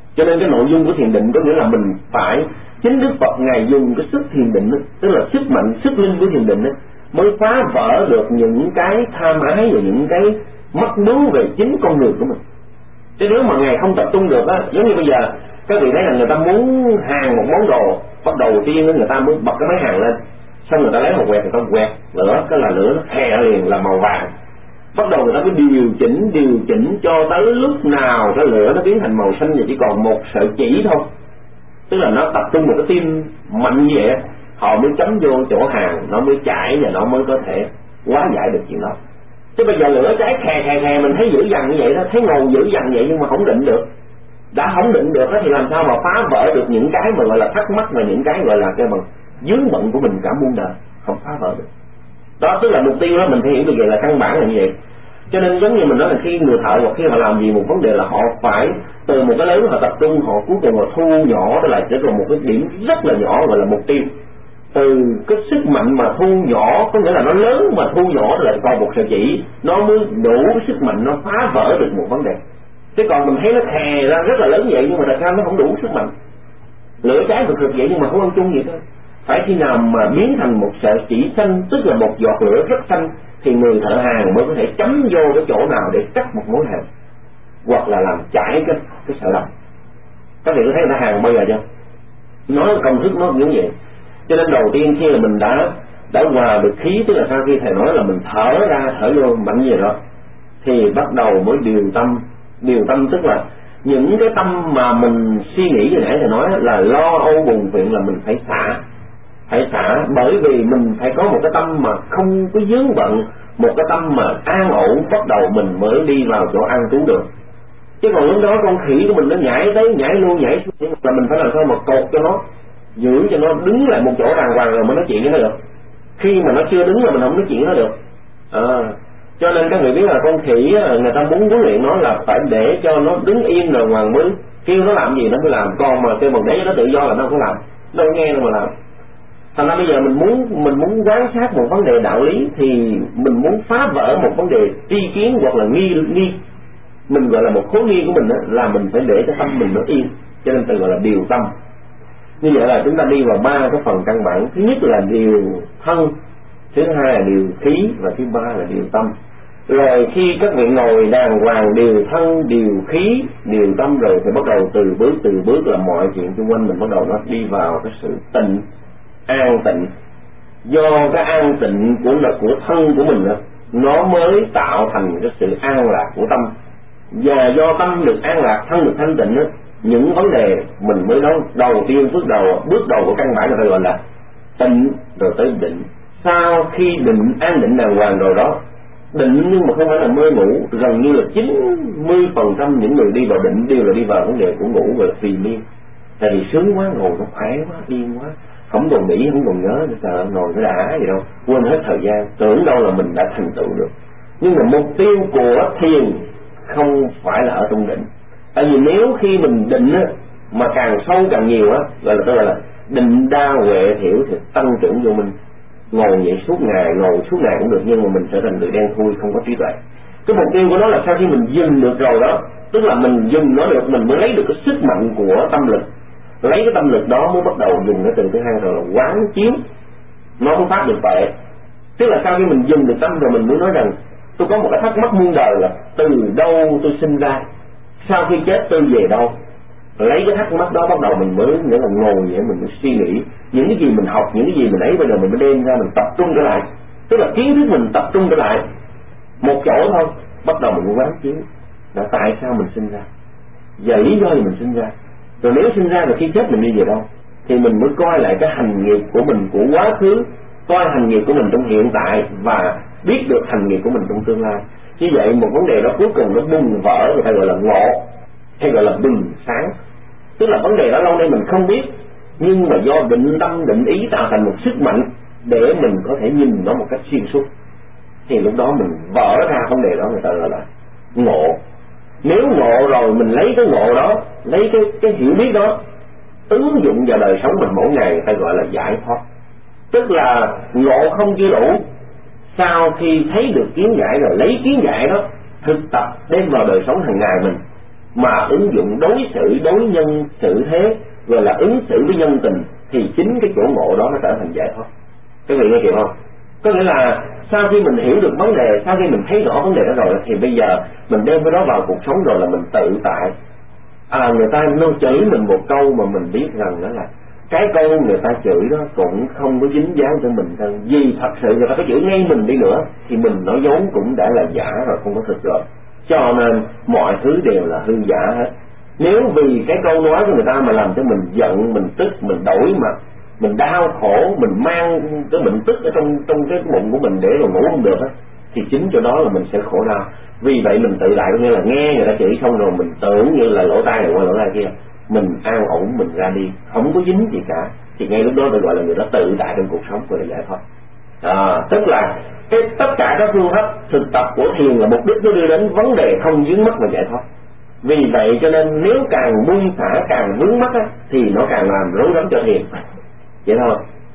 Cho nên cái nội dung của thiền định có nghĩa là mình phải, chính Đức Phật Ngài dùng cái sức thiền định đó, tức là sức mạnh, sức linh của thiền định đó, mới phá vỡ được những cái tham ái và những cái mắc mưu về chính con người của mình. Chứ nếu mà Ngài không tập trung được á, giống như bây giờ các vị thấy là người ta muốn hàng một món đồ, bắt đầu tiên người ta mới bật cái máy hàng lên, xong người ta lấy một quẹt, người ta quẹt lửa, cái là lửa nó hè liền là màu vàng. Bắt đầu người ta mới điều chỉnh điều chỉnh cho tới lúc nào cái lửa nó biến thành màu xanh và chỉ còn một sợi chỉ thôi, tức là nó tập trung một cái tim mạnh như vậy, họ mới chấm vô chỗ hàng, nó mới chảy và nó mới có thể hóa giải được chuyện đó. Chứ bây giờ lửa cháy khè khè khè mình thấy dữ dằn như vậy đó, thấy ngầu dữ dằn vậy nhưng mà không định được, đã không định được đó thì làm sao mà phá vỡ được những cái mà gọi là thắc mắc và những cái gọi là cái bằng vướng bận của mình cả muôn đời, không phá vỡ được. Đó tức là mục tiêu đó, mình phải hiểu được vậy là căn bản là như vậy. Cho nên giống như mình nói là khi người thợ hoặc khi họ làm gì một vấn đề là họ phải từ một cái lớn họ tập trung, họ cuối cùng họ thu nhỏ đó là chỉ còn một cái điểm rất là nhỏ gọi là mục tiêu. Từ cái sức mạnh mà thu nhỏ có nghĩa là nó lớn mà thu nhỏ là còn một sợi chỉ, nó mới đủ sức mạnh nó phá vỡ được một vấn đề. Chứ còn mình thấy nó thè ra rất là lớn vậy nhưng mà thật ra nó không đủ sức mạnh. Lửa cháy cực cực vậy nhưng mà không ăn chung vậy thôi. Phải khi nào mà biến thành một sợi chỉ xanh, tức là một giọt lửa rất xanh, thì người thợ hàng mới có thể chấm vô cái chỗ nào để cắt một mối hàng, hoặc là làm chảy cái cái sợi đồng. Các vị có thấy người ta hàng bao giờ chưa? Nói công thức nó cũng như vậy. Cho nên đầu tiên khi là mình đã đã hòa được khí, tức là sau khi thầy nói là mình thở ra thở vô mạnh như vậy đó, thì bắt đầu mới điều tâm. Điều tâm tức là những cái tâm mà mình suy nghĩ như nãy thầy nói là lo âu buồn phiền là mình phải xả, phải xả, bởi vì mình phải có một cái tâm mà không có vướng bận, một cái tâm mà an ổn, bắt đầu mình mới đi vào chỗ an trú được. Chứ còn lúc đó con khỉ của mình nó nhảy tới nhảy luôn nhảy xuống là mình phải làm sao mà cột cho nó, giữ cho nó đứng lại một chỗ đàng hoàng rồi mới nói chuyện với nó được. Khi mà nó chưa đứng là mình không nói chuyện với nó được. À, cho nên các người biết là con khỉ người ta muốn huấn luyện nó là phải để cho nó đứng yên rồi hoàng mới kêu nó làm gì nó mới làm, còn mà kêu mà để cho nó tự do là nó không làm, đâu nghe đâu mà làm. Thành ra bây giờ mình muốn mình muốn quan sát một vấn đề đạo lý thì mình muốn phá vỡ một vấn đề tri kiến hoặc là nghi nghi mình gọi là một khối nghi của mình đó, là mình phải để cho tâm mình nó yên, cho nên tự gọi là điều tâm. Như vậy là chúng ta đi vào ba cái phần căn bản. Thứ nhất là điều thân, thứ hai là điều khí và thứ ba là điều tâm. Rồi khi các vị ngồi đàng hoàng điều thân, điều khí, điều tâm rồi thì bắt đầu từ bước từ bước là mọi chuyện xung quanh mình bắt đầu nó đi vào cái sự tịnh, an tịnh. Do cái an tịnh của là của thân của mình đó, nó mới tạo thành cái sự an lạc của tâm. Và do tâm được an lạc, thân được thanh tịnh đó, những vấn đề mình mới nói đầu tiên bước đầu bước đầu của căn bản là phải gọi là tịnh rồi tới định. Sau khi định an định đàng hoàng rồi đó, định nhưng mà không phải là mơ ngủ, gần như là chín mươi phần trăm những người đi vào định đều là đi vào vấn đề của ngủ và phì miên. Tại vì sướng quá, ngồi nó khỏe quá, yên quá, không còn nghĩ, không còn nhớ nữa, sợ ngồi nó đã gì đâu, quên hết thời gian, tưởng đâu là mình đã thành tựu được. Nhưng mà mục tiêu của thiền không phải là ở trong định. Tại vì nếu khi mình định á, mà càng sâu càng nhiều á, gọi là tôi gọi là định đa huệ thiểu thì tăng trưởng vô mình. Ngồi vậy suốt ngày, ngồi suốt ngày cũng được nhưng mà mình trở thành người đen thui, không có trí tuệ. Cái mục tiêu của nó là sau khi mình dừng được rồi đó, tức là mình dừng nó được, mình mới lấy được cái sức mạnh của tâm lực. Lấy cái tâm lực đó mới bắt đầu dùng cái từ thứ hai rồi là quán chiếu, nó mới phát được tuệ. Tức là sau khi mình dừng được tâm rồi mình mới nói rằng tôi có một cái thắc mắc muôn đời là từ đâu tôi sinh ra, sau khi chết tôi về đâu. Lấy cái thắc mắc đó bắt đầu mình mới nghĩa là ngồi vậy mình mới suy nghĩ những cái gì mình học, những cái gì mình ấy, bây giờ mình mới đem ra mình tập trung trở lại, tức là kiến thức mình tập trung trở lại một chỗ thôi, bắt đầu mình quán chiếu là tại sao mình sinh ra và lý do gì mình sinh ra, rồi nếu sinh ra rồi khi chết mình đi về đâu, thì mình mới coi lại cái hành nghiệp của mình của quá khứ, coi hành nghiệp của mình trong hiện tại và biết được hành nghiệp của mình trong tương lai. Như vậy một vấn đề đó cuối cùng nó bùng vỡ, người ta gọi là ngộ hay gọi là bừng sáng. Tức là vấn đề đó lâu nay mình không biết, nhưng mà do định tâm định ý tạo thành một sức mạnh để mình có thể nhìn nó một cách xuyên suốt, thì lúc đó mình vỡ ra vấn đề đó, người ta gọi là ngộ. Nếu ngộ rồi mình lấy cái ngộ đó, lấy cái cái hiểu biết đó ứng dụng vào đời sống mình mỗi ngày, người ta gọi là giải thoát. Tức là ngộ không chưa đủ, sau khi thấy được kiến giải rồi lấy kiến giải đó thực tập đem vào đời sống hàng ngày mình, mà ứng dụng đối xử, đối nhân xử thế, gọi là ứng xử với nhân tình, thì chính cái chỗ ngộ đó nó trở thành giải thoát. Các vị nghe kịp không? Có nghĩa là sau khi mình hiểu được vấn đề, sau khi mình thấy rõ vấn đề đó rồi, thì bây giờ mình đem cái đó vào cuộc sống rồi là mình tự tại. À, người ta nó chửi mình một câu mà mình biết rằng đó là cái câu người ta chửi đó cũng không có dính dáng cho mình thôi. Vì thật sự người ta có chửi ngay mình đi nữa thì mình nói vốn cũng đã là giả rồi, không có thực rồi. Cho nên mọi thứ đều là hư giả hết. Nếu vì cái câu nói của người ta mà làm cho mình giận, mình tức, mình đổi mặt, mình đau khổ, mình mang cái bệnh tức ở trong trong cái bụng của mình để rồi ngủ không được á, thì chính chỗ đó là mình sẽ khổ đau. Vì vậy mình tự lại, có nghĩa là nghe người ta chửi xong rồi mình tưởng như là lỗ tai này qua lỗ tai kia, mình an ổn mình ra đi, không có dính gì cả, thì ngay lúc đó được gọi là người đó tự tại trong cuộc sống, gọi là giải thoát. À, tức là cái tất cả các phương pháp thực tập của thiền là mục đích nó đưa đến vấn đề không vướng mắc và giải thoát. Vì vậy cho nên nếu càng buông xả càng vướng mắc á, thì nó càng làm rối rắm cho thiền, vậy thôi.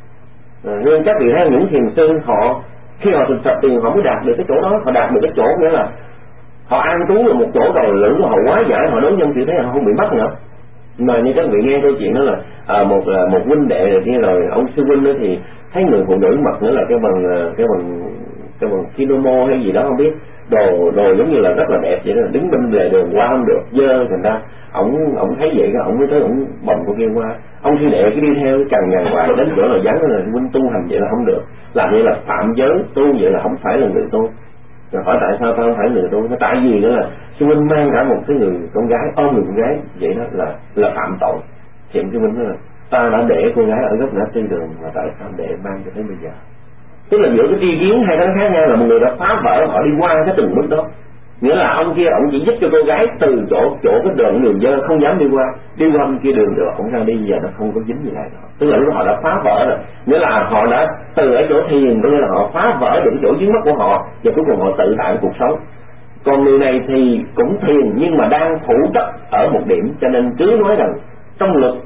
À, nên các vị thấy những thiền sư họ khi họ thực tập thiền họ mới đạt được cái chỗ đó, họ đạt được cái chỗ nghĩa là họ an trú ở một chỗ rồi lưỡng của họ quá giải, họ đối nhân xử thế, họ không bị bắt nữa. Mà như các vị nghe câu chuyện đó là à, một là một huynh đệ rồi kia, rồi ông sư huynh đó thì thấy người phụ nữ mặc nữa là cái bằng cái bằng cái bằng kimono hay gì đó không biết, đồ đồ giống như là rất là đẹp vậy đó, đứng bên lề đường qua không được, dơ, thành ra ổng ổng thấy vậy cái ổng mới tới ổng bồng cô kia qua, ông sư đệ cứ đi theo cái cằn nhằn hoài đến chỗ là dán là huynh tu hành vậy là không được, làm vậy là phạm giới, tu vậy là không phải là người tu. Rồi hỏi tại sao tao không phải người tu? Nó tại vì nữa là sư huynh mang cả một cái người con gái, ôm người con gái vậy đó là là phạm tội. Thì sư huynh nói là ta đã để cô gái ở góc ngã tư đường mà tại sao để mang cho đến bây giờ? Tức là giữa cái tri kiến hai cái khác nhau là một người đã phá vỡ họ đi qua cái từng bước đó. Nghĩa là ông kia ông chỉ giúp cho cô gái từ chỗ chỗ cái đường đường dơ không dám đi qua, đi qua bên kia đường được, ông ra đi giờ nó không có dính gì lại nữa. Tức là lúc họ đã phá vỡ rồi, nghĩa là họ đã từ ở chỗ thiền, có nghĩa là họ phá vỡ được cái chỗ dính mắc của họ và cuối cùng họ tự tại cuộc sống. Còn người này thì cũng thiền nhưng mà đang thủ chấp ở một điểm, cho nên cứ nói rằng trong luật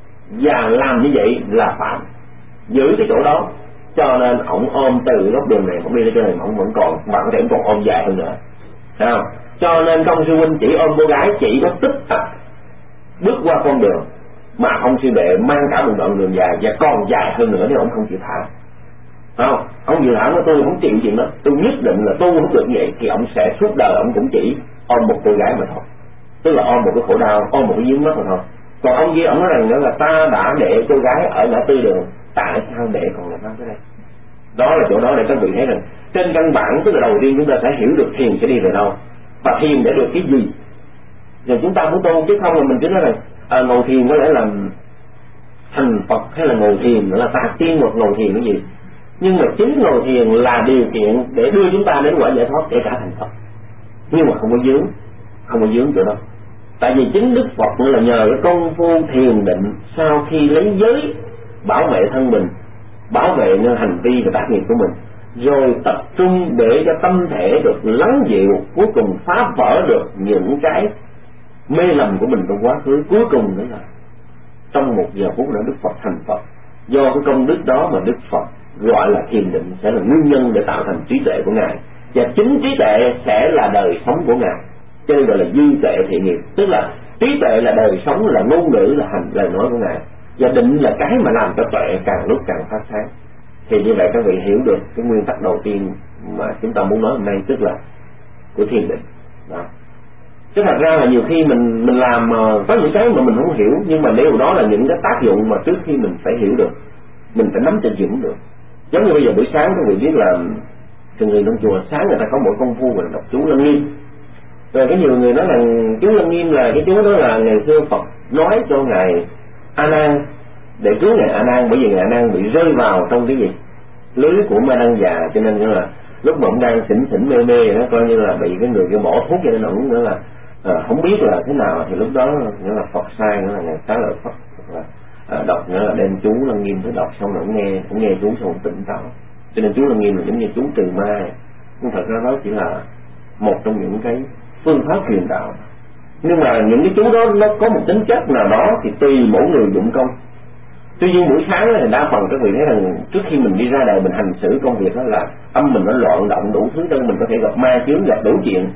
và làm như vậy là phạm, giữ cái chỗ đó. Cho nên ổng ôm từ góc đường này ổng đi lên trên này ổng vẫn còn, mà có thể còn ôm dài hơn nữa. Thấy không? Cho nên công sư huynh chỉ ôm cô gái chỉ có tích tắc bước qua con đường, mà ông sư đệ mang cả một đoạn đường dài và còn dài hơn nữa nếu ông không chịu thả. Thấy không? Ông chịu thả mà tôi không chịu chuyện đó, tôi nhất định là tôi không được vậy, thì ông sẽ suốt đời ông cũng chỉ ôm một cô gái mà thôi, tức là ôm một cái khổ đau, ôm một cái vướng mắc mà thôi. Còn ông kia ông nói rằng nữa là ta đã để cô gái ở ngã tư đường, tại sao để còn làm sao cái đây? Đó là chỗ đó để các vị thấy rằng trên căn bản, tức là đầu tiên chúng ta phải hiểu được thiền sẽ đi về đâu và thiền để được cái gì, rồi chúng ta muốn tu, chứ không là mình cứ nói rằng à, ngồi thiền có lẽ là thành Phật hay là ngồi thiền là tác tiên một ngồi thiền cái gì, nhưng mà chính ngồi thiền là điều kiện để đưa chúng ta đến quả giải thoát, kể cả thành Phật, nhưng mà không có dướng, không có dướng chỗ đó. Tại vì chính Đức Phật là nhờ cái công phu thiền định, sau khi lấy giới bảo vệ thân mình, bảo vệ nên hành vi và tác nghiệp của mình, rồi tập trung để cho tâm thể được lắng dịu, cuối cùng phá vỡ được những cái mê lầm của mình trong quá khứ. Cuối cùng nữa là trong một giờ phút nữa Đức Phật thành Phật. Do cái công đức đó mà Đức Phật gọi là thiền định sẽ là nguyên nhân để tạo thành trí tuệ của Ngài, và chính trí tuệ sẽ là đời sống của Ngài, cho nên gọi là duy tuệ thiện nghiệp. Tức là trí tuệ là đời sống, là ngôn ngữ, là hành lời nói của Ngài, và định là cái mà làm cho tuệ càng lúc càng phát sáng. Thì như vậy các vị hiểu được cái nguyên tắc đầu tiên mà chúng ta muốn nói hôm nay, tức là của thiền định đó. Chứ thật ra là nhiều khi mình mình làm có những cái mà mình không hiểu, nhưng mà nếu đó là những cái tác dụng mà trước khi mình phải hiểu được, mình phải nắm cho vững được. Giống như bây giờ buổi sáng các vị biết là thường người trong chùa sáng người ta có mỗi công phu là đọc chú Lăng Nghiêm. Rồi cái nhiều người nói là chú Lăng Nghiêm là cái chú đó là ngày xưa Phật nói cho ngài A Nan để cứu ngài A Nan, bởi vì ngài A Nan bị rơi vào trong cái gì lưới của ma đăng già, cho nên là lúc mà ông đang xỉn xỉn mê mê nó coi như là bị cái người kia bỏ thuốc, cho nên ông nữa là à, không biết là thế nào, thì lúc đó nữa là Phật sai nữa là ngài xá lợi Phật là à, đọc nữa là đem chú Lăng Nghiêm tới đọc, xong rồi ông nghe ông nghe chú xong tỉnh táo, cho nên chú Lăng Nghiêm là giống như chú trừ ma. Nhưng thật ra đó chỉ là một trong những cái phương pháp truyền đạo, nhưng mà những cái chú đó nó có một tính chất nào đó thì tùy mỗi người dụng công. Tuy nhiên buổi sáng thì đa phần các vị thấy rằng trước khi mình đi ra đời mình hành xử công việc đó là âm mình nó loạn động đủ thứ, đơn mình có thể gặp ma chướng, gặp đủ chuyện,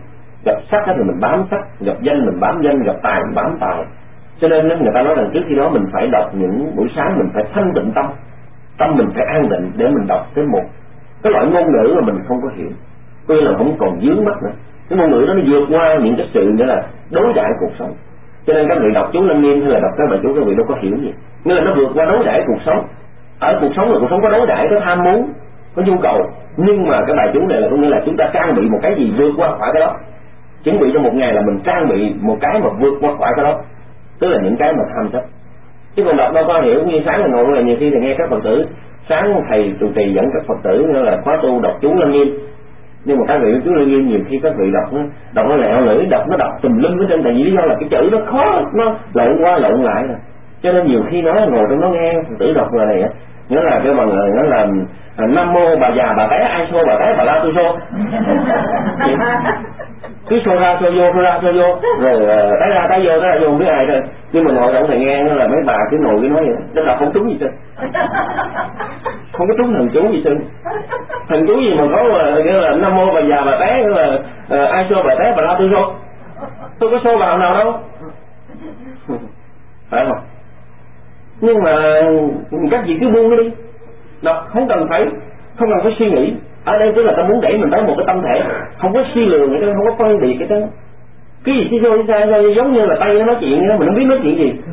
gặp sắc thì mình bám sắc, gặp danh mình bám danh, gặp tài mình bám tài. Cho nên người ta nói rằng trước khi đó mình phải đọc những buổi sáng mình phải thanh tịnh tâm, tâm mình phải an định để mình đọc cái một cái loại ngôn ngữ mà mình không có hiểu, tuy là không còn dướng mắt nữa. Cái ngôn ngữ đó nó vượt qua những cái sự nữa là đối đãi cuộc sống. Cho nên các vị đọc chú Lăng Nghiêm hay là đọc các bài chú, các vị đâu có hiểu gì, nghĩa là nó vượt qua đối đãi cuộc sống. Ở cuộc sống là cuộc sống có đối đãi, có tham muốn, có nhu cầu, nhưng mà cái bài chú này là có nghĩa là chúng ta trang bị một cái gì vượt qua khỏi cái đó. Chuẩn bị cho một ngày là mình trang bị một cái mà vượt qua khỏi cái đó, tức là những cái mà tham chấp. Chứ còn đọc đâu có hiểu. Như sáng là ngồi là nhiều khi thì nghe các Phật tử sáng thầy trụ trì dẫn các Phật tử nữa là khóa tu đọc chú Lăng Nghiêm, nhưng mà các vị chú Lăng Nghiêm nhiều khi các vị đọc nó đọc nó lẹo lưỡi, đọc nó đọc tùm lum hết trơn, tại vì lý do là cái chữ nó khó, nó lộn qua lộn lại rồi. Cho nên nhiều khi nói ngồi trong nó nghe Phật tử đọc là này á, nghĩa là cái bằng nó là Nam mô bà già bà té ai xô bà té bà la tôi xô, cứ xô ra xô vô xô ra xô vô rồi té ra té vô té ra vô không biết ai thôi. Nhưng mà ngồi trong thầy nghe là mấy bà cứ ngồi cứ nói vậy, nó đọc không trúng gì trơn, không có trúng thần chú gì trơn. Thần chú gì mà có nghĩa là Nam mô bà già bà té, nghĩa là uh, ai xô bà té bà la tôi xô, tôi có xô bà nào đâu, phải không? Nhưng mà các vị cứ buông nó đi, đọc không cần phải không cần phải suy nghĩ. Ở đây tức là ta muốn đẩy mình tới một cái tâm thể không có suy lường, cái không có phân biệt cái đó, cái gì xí xôi xa giống như là tay nó nói chuyện đó, mình không biết nói chuyện gì.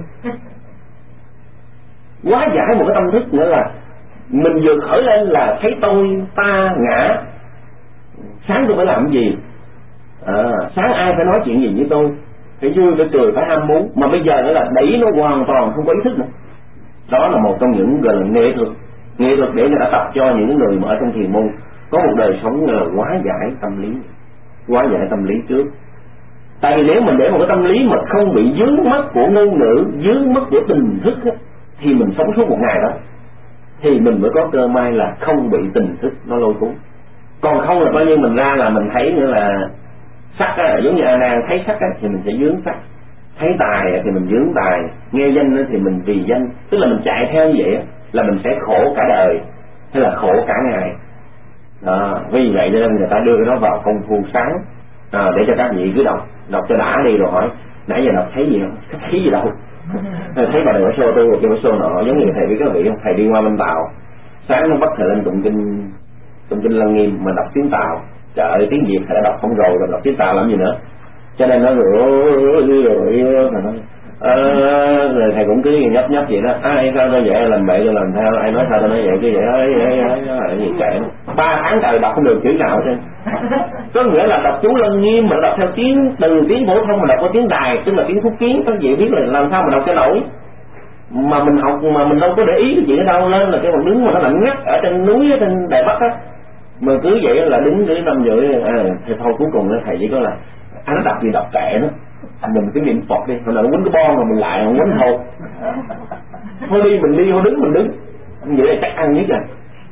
Quá giải một cái tâm thức nữa là mình vừa khởi lên là thấy tôi ta ngã, sáng tôi phải làm gì, à, sáng ai phải nói chuyện gì với tôi, phải vui phải cười phải ham muốn, mà bây giờ nữa là đẩy nó hoàn toàn không có ý thức nữa. Đó là một trong những gọi là nghệ thuật, nghệ thuật để người ta tập cho những người mà ở trong thiền môn có một đời sống là hóa giải tâm lý, hóa giải tâm lý trước. Tại vì nếu mình để một cái tâm lý mà không bị dướng mắt của ngôn ngữ, dướng mắt của tình thức á, thì mình sống suốt một ngày đó thì mình mới có cơ may là không bị tình thức nó lôi cuốn. Còn không là coi như mình ra là mình thấy nữa là sắc á, giống như A Nan thấy sắc á, thì mình sẽ dướng sắc, thấy tài thì mình dướng tài, nghe danh thì mình vì danh, tức là mình chạy theo như vậy là mình sẽ khổ cả đời hay là khổ cả ngày. À, vì vậy nên người ta đưa cái đó vào công phu sáng, à, để cho các vị cứ đọc đọc cho đã đi, rồi hỏi nãy giờ đọc thấy gì không, thấy gì đâu. Thấy bà đừng có show tôi rồi kêu show nọ, giống như thầy với các vị không, thầy đi qua bên Tàu sáng nó bắt thầy lên tụng kinh tụng kinh Lăng Nghiêm mà đọc tiếng Tàu, trời ơi tiếng Việt thầy đã đọc không rồi, rồi đọc tiếng Tàu làm gì nữa. Cho nên nó rồi rồi nói à, rồi thầy cũng cứ nhấp nhấp vậy đó, ai sao tôi vậy làm vậy tôi làm theo, ai nói sao tôi nói vậy cứ vậy ấy ấy ấy gì kệ. Ba tháng trời đọc không được chữ nào hết. Có nghĩa là đọc chú Lăng Nghiêm mà đọc theo tiếng từ tiếng phổ thông mà đọc có tiếng Đài, tức là tiếng Phúc Kiến, các vị biết là làm sao mà đọc cho nổi. Mà mình học mà mình đâu có để ý cái chuyện ở đâu, lên là cái mình đứng mà nó lạnh ngắt ở trên núi ở trên Đài Bắc á, mà cứ vậy là đứng dưới năm rưỡi à, thì thôi cuối cùng thầy chỉ có là anh nó đọc gì đọc kệ nó, mình cứ niệm Phật đi, hồi nào nó quýnh cái bon mà mình lại không quýnh thôi, thôi đi mình đi, thôi đứng mình đứng, vậy là chắc ăn nhất rồi.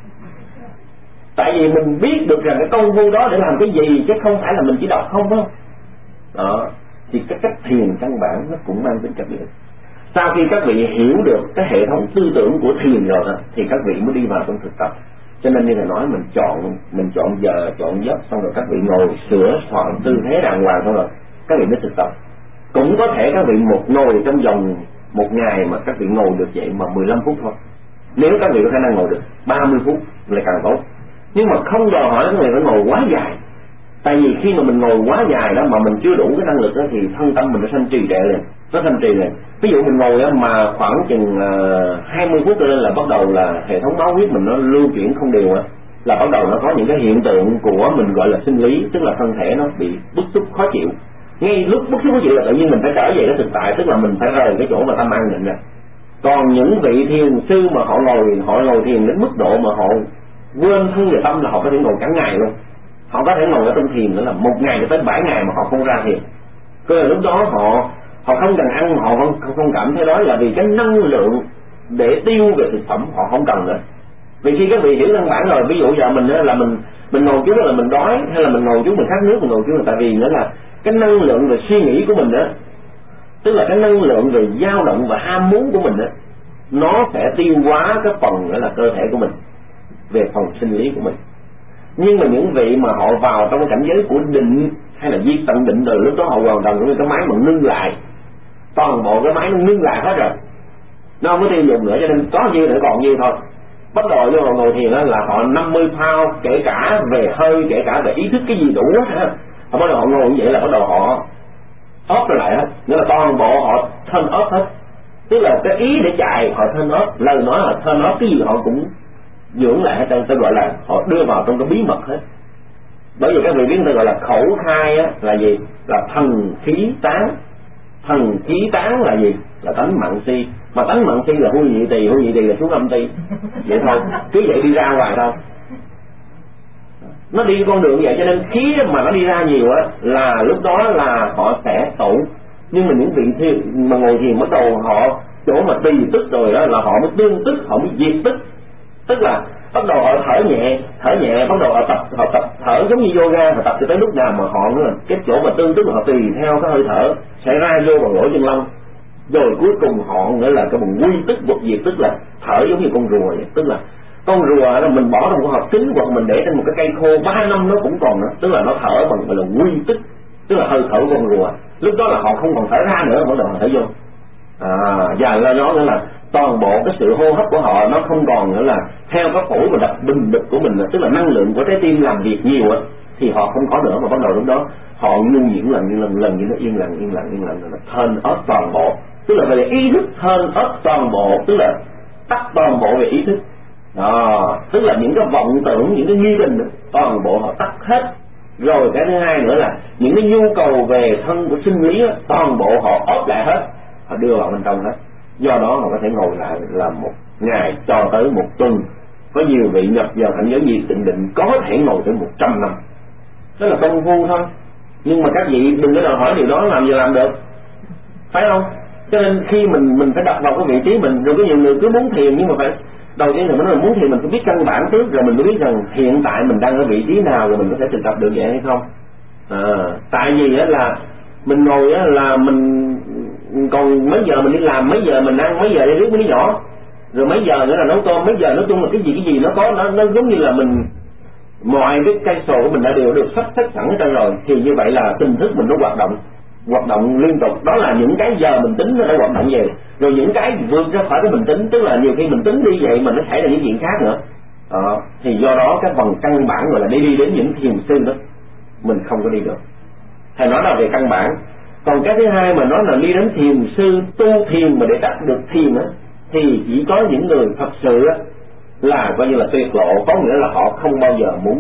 Tại vì mình biết được rằng cái công phu đó để làm cái gì, chứ không phải là mình chỉ đọc không đâu. Đó, thì cái cách thiền căn bản nó cũng mang tính chất vậy. Sau khi các vị hiểu được cái hệ thống tư tưởng của thiền rồi đó, thì các vị mới đi vào trong thực tập. Cho nên như thầy nói, mình chọn mình chọn giờ chọn giấc, xong rồi các vị ngồi sửa soạn tư thế đàng hoàng, xong rồi các vị mới thực tập. Cũng có thể các vị một ngồi trong vòng một ngày mà các vị ngồi được vậy mà mười lăm phút thôi. Nếu các vị có khả năng ngồi được ba mươi phút là càng tốt. Nhưng mà không đòi hỏi các vị phải ngồi quá dài. Tại vì khi mà mình ngồi quá dài đó mà mình chưa đủ cái năng lực đó, thì thân tâm mình nó sanh trì trệ lên, nó sanh trì lên. Ví dụ mình ngồi mà khoảng chừng hai mươi phút lên là bắt đầu là hệ thống máu huyết mình nó lưu chuyển không đều, là bắt đầu nó có những cái hiện tượng của mình gọi là sinh lý, tức là thân thể nó bị bức xúc khó chịu. Ngay lúc bức xúc khó chịu là tự nhiên mình phải trở về cái thực tại, tức là mình phải rời cái chỗ mà tâm an định ra. Còn những vị thiền sư mà họ ngồi họ ngồi thiền đến mức độ mà họ quên thân về tâm là họ có thể ngồi cả ngày luôn. Họ có thể ngồi ở trong thiền nữa là một ngày cho tới bảy ngày mà họ không ra thiền. Cơ là lúc đó họ họ không cần ăn, họ không không cảm thấy đói, là vì cái năng lượng để tiêu về thực phẩm họ không cần nữa. Vì khi các vị hiểu căn bản rồi, ví dụ giờ mình là mình mình ngồi chú là mình đói, hay là mình ngồi chú mình khát nước, mình ngồi chú là tại vì nữa là cái năng lượng về suy nghĩ của mình đó, tức là cái năng lượng về dao động và ham muốn của mình đó, nó sẽ tiêu hóa cái phần nữa là cơ thể của mình về phần sinh lý của mình. Nhưng mà những vị mà họ vào trong cái cảnh giới của định hay là diệt tận định rồi, lúc đó họ hoàn toàn cái máy mà ngưng lại, toàn bộ cái máy nó ngưng lại hết rồi, nó không có tiêu dùng nữa, cho nên có nhiêu nữa còn nhiêu thôi. Bắt đầu vô họ ngồi thiền đó là họ năm mươi pound, kể cả về hơi, kể cả về ý thức, cái gì đủ hết ha. Họ bắt đầu họ ngồi như vậy là bắt đầu họ ốp lại hết, nghĩa là toàn bộ họ thân ốp hết, tức là cái ý để chạy họ thân ốp, lời nói họ thân ốp, cái gì họ cũng dưỡng lại hết trơn. Tôi gọi là họ đưa vào trong cái bí mật hết. Bởi vì các vị biết tôi gọi là khẩu khai á, là gì? Là thần khí tán. Thần khí tán là gì? Là tánh mạng si. Mà tánh mạng si là hôi nhị tỳ, hôi nhị tỳ là xuống âm ti. Vậy thôi, cứ vậy đi ra ngoài thôi. Nó đi con đường vậy, cho nên khí mà nó đi ra nhiều á là lúc đó là họ sẽ tụ. Nhưng mà những vị thiền mà ngồi thiền bắt đầu họ chỗ mà tùy tức rồi đó là họ mới tương tức, họ mới diệt tức. Tức là bắt đầu họ thở nhẹ, thở nhẹ, bắt đầu họ tập, họ tập thở giống như yoga, họ tập cho tới lúc nào mà họ nữa cái chỗ mà tương tức họ tùy theo cái hơi thở sẽ ra vô bằng lỗ chân lông, rồi cuối cùng họ nữa là cái bằng quy tức vật diệt, tức là thở giống như con rùa vậy. Tức là con rùa là mình bỏ trong cái hộp kính hoặc mình để trên một cái cây khô ba năm nó cũng còn nữa, tức là nó thở bằng gọi là quy tức, tức là hơi thở con rùa. Lúc đó là họ không còn thở ra nữa, bắt đầu họ thở vô. À, và là nó nữa là toàn bộ cái sự hô hấp của họ nó không còn nữa là theo cái phổi và đập bình đực của mình, tức là năng lượng của trái tim làm việc nhiều á thì họ không có nữa, mà bắt đầu lúc đó họ nhu diễn lần như lần lần như nó yên lặng yên lặng yên lặng là turn off toàn bộ, tức là về ý thức turn off toàn bộ, tức là tắt toàn bộ về ý thức. Đó, tức là những cái vọng tưởng, những cái nghi tình toàn bộ họ tắt hết. Rồi cái thứ hai nữa là những cái nhu cầu về thân của sinh lý đó, toàn bộ họ ốp lại hết, họ đưa vào bên trong hết. Do đó họ có thể ngồi lại làm một ngày cho tới một tuần. Có nhiều vị nhập vào cảnh giới diệt tịnh định có thể ngồi tới một trăm năm. Đó là công phu thôi. Nhưng mà các vị đừng có đòi hỏi điều đó làm gì làm được, phải không? Cho nên khi mình mình phải đặt vào cái vị trí mình. Rồi có nhiều người cứ muốn thiền, nhưng mà phải đầu tiên là mình nói là muốn thiền mình phải biết căn bản trước, rồi mình mới biết rằng hiện tại mình đang ở vị trí nào, rồi mình có thể thực tập được vậy hay không. À, tại vì á là mình ngồi á là mình còn mấy giờ mình đi làm, mấy giờ mình ăn, mấy giờ đi rước mấy đứa nhỏ, rồi mấy giờ nữa là nấu cơm, mấy giờ nói chung là cái gì cái gì nó có nó nó giống như là mình mọi cái cây sổ của mình đã đều được sắp xếp sẵn ở trên rồi. Thì như vậy là tình thức mình nó hoạt động hoạt động liên tục. Đó là những cái giờ mình tính nó đã hoạt động về, rồi những cái vượt ra khỏi cái mình tính, tức là nhiều khi mình tính đi vậy mà nó xảy ra những chuyện khác nữa. À, thì do đó cái phần căn bản gọi là đi đi đến những thiền sư đó mình không có đi được. Thầy nói là về căn bản. Còn cái thứ hai mà nói là đi đến thiền sư tu thiền mà để đắc được thiền á, thì chỉ có những người thật sự á là coi như là tuyệt lộ, có nghĩa là họ không bao giờ muốn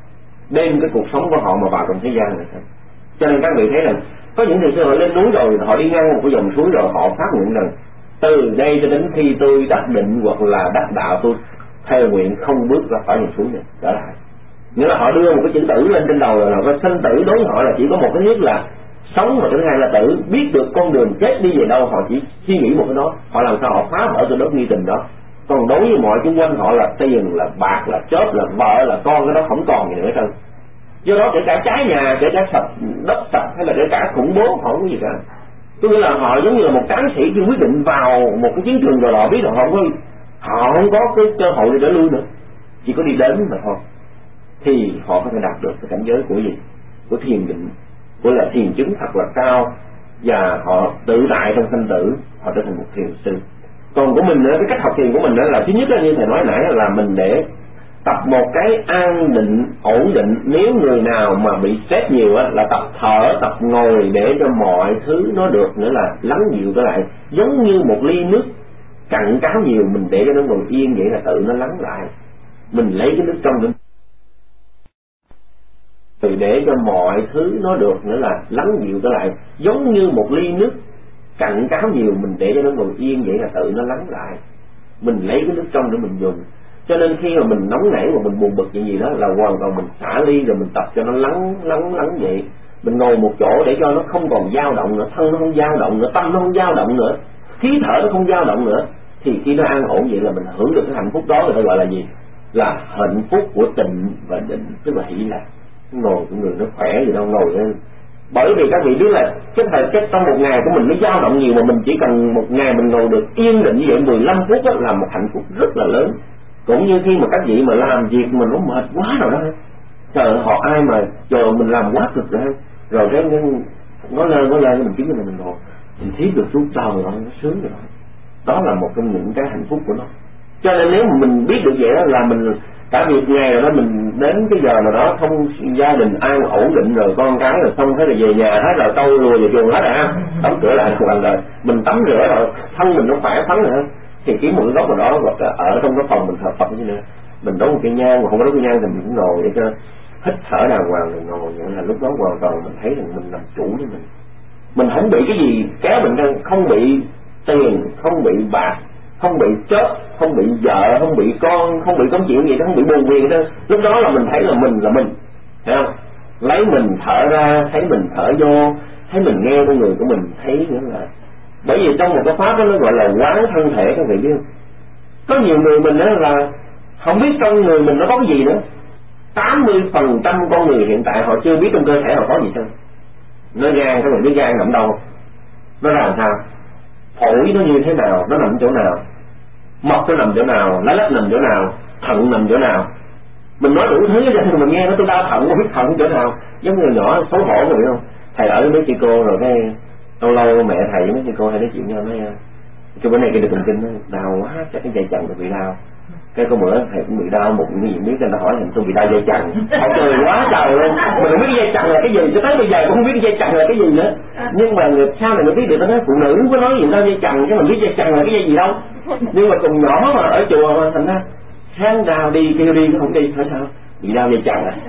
đem cái cuộc sống của họ mà vào trong thế gian này. Cho nên các vị thấy là có những thiền sư họ lên núi rồi họ đi ngang một cái dòng suối rồi họ phát nguyện rằng từ đây cho đến khi tôi đắc định hoặc là đắc đạo tôi thề nguyện không bước ra khỏi dòng suối này trở lại. Nghĩa là họ đưa một cái chữ tử lên trên đầu rồi, là cái sinh tử đối với họ là chỉ có một cái nhất là sống, và thứ hai là tử, biết được con đường chết đi về đâu họ chỉ suy nghĩ một cái đó, họ làm sao họ phá vỡ cái đốt nghi tình đó. Còn đối với mọi xung quanh họ là tiền, là bạc, là chớp, là vợ, là con, cái đó không còn gì nữa đâu. Do đó kể cả trái nhà, kể cả sập đất sập hay là kể cả khủng bố họ không có gì cả. Tôi nghĩ là họ giống như là một tráng sĩ khi quyết định vào một cái chiến trường rồi họ biết là họ không có họ không có cái cơ hội để lui nữa, chỉ có đi đến mà thôi. Thì họ có thể đạt được cái cảnh giới của gì? Của thiền định, của là thiền chứng thật là cao, và họ tự tại trong sanh tử, họ trở thành một thiền sư. Còn của mình nữa, cái cách học thiền của mình đó là thứ nhất là như thầy nói nãy là mình để tập một cái an định, ổn định. Nếu người nào mà bị stress nhiều á là tập thở, tập ngồi để cho mọi thứ nó được nữa là lắng dịu trở lại, giống như một ly nước cặn cáo nhiều, mình để cho nó ngồi yên vậy là tự nó lắng lại. Mình lấy cái nước trong để để cho mọi thứ nó được nữa là lắng dịu trở lại, giống như một ly nước cặn cáo nhiều, mình để cho nó ngồi yên vậy là tự nó lắng lại. Mình lấy cái nước trong để mình dùng. Cho nên khi mà mình nóng nảy và mình buồn bực chuyện gì đó là hoàn toàn mình xả ly, rồi mình tập cho nó lắng lắng lắng vậy. Mình ngồi một chỗ để cho nó không còn dao động nữa, thân nó không dao động nữa, tâm nó không dao động nữa, khí thở nó không dao động nữa. Thì khi nó an ổn vậy là mình hưởng được cái hạnh phúc đó, người ta gọi là gì? Là hạnh phúc của tịnh và định, tức là hỷ lạc. Ngồi của người nó khỏe gì đâu ngồi lên. Bởi vì các vị biết là cái thời cái trong một ngày của mình nó dao động nhiều, mà mình chỉ cần một ngày mình ngồi được yên định như vậy mười lăm phút đó, là một hạnh phúc rất là lớn. Cũng như khi mà các vị mà làm việc mà nó mệt quá rồi đó, Trời, họ ai mà chờ mình làm quá cực rồi rồi cái nó lên nó lên mình kiếm cho mình ngồi mình thiết được xuống trời rồi nó sướng rồi. Đó là một trong những cái hạnh phúc của nó. Cho nên nếu mà mình biết được vậy đó là mình cả việc ngày rồi đó, mình đến cái giờ mà đó không gia đình an ổn định rồi con cái rồi xong thế là về nhà hết rồi tôi lùi về chuồng hết rồi, đóng cửa lại một lần rồi mình tắm rửa rồi thân mình nó khỏe khoắn nữa thì kiếm một cái góc nào đó hoặc là ở trong cái phòng mình thờ Phật như nữa mình đốt một cây nhang, mà không có đốt cây nhang thì mình cũng ngồi để cho hít thở đàng hoàng rồi ngồi vậy là lúc đó hoàn toàn mình thấy rằng mình làm chủ với mình mình không bị cái gì kéo mình ra, không bị tiền, không bị bạc, không bị chết, không bị vợ, không bị con, không bị công chuyện gì đó, không bị buồn phiền đó. Lúc đó là mình thấy là mình là mình, thấy không? Lấy mình thở ra, thấy mình thở vô, thấy mình nghe con người của mình, thấy nữa là bởi vì trong một cái pháp đó nó gọi là quán thân thể, các vị biết không? Có nhiều người mình đó là không biết trong người mình nó có cái gì nữa. tám mươi phần trăm con người hiện tại họ chưa biết trong cơ thể họ có gì hết. Nó gan, các bạn biết gan nằm đâu? Nó làm sao? Phổi nó như thế nào? Nó nằm chỗ nào? Mật nó nằm chỗ nào? Lá lách nằm chỗ nào? Thận nằm chỗ nào? Mình nói đủ thứ cho nên mình nghe nó tôi đau thận, không biết thận chỗ nào. Giống như nhỏ xấu hổ rồi biết không? Thầy ở với mấy chị cô rồi cái lâu lâu mẹ thầy với mấy chị cô hay nói chuyện nhau nói cái bữa nay cái được thần kinh nó đau quá, chắc cái dây chằng nó bị đau. Cái có bữa thầy cũng bị đau một cái gì biết, nó hỏi thằng tôi bị đau dây chằng, họ cười quá trời luôn. Mình không biết dây chằng là cái gì, cho tới bây giờ cũng không biết dây chằng là cái gì nữa. Nhưng mà người sao này mới biết được, nó nói phụ nữ có nói gì đau dây chằng, chứ mình biết dây chằng là cái dây gì đâu. Nhưng mà còn nhỏ mà ở chùa mà thành ra sáng đau đi kêu đi nó không đi, thôi sao bị đau dây chằng à?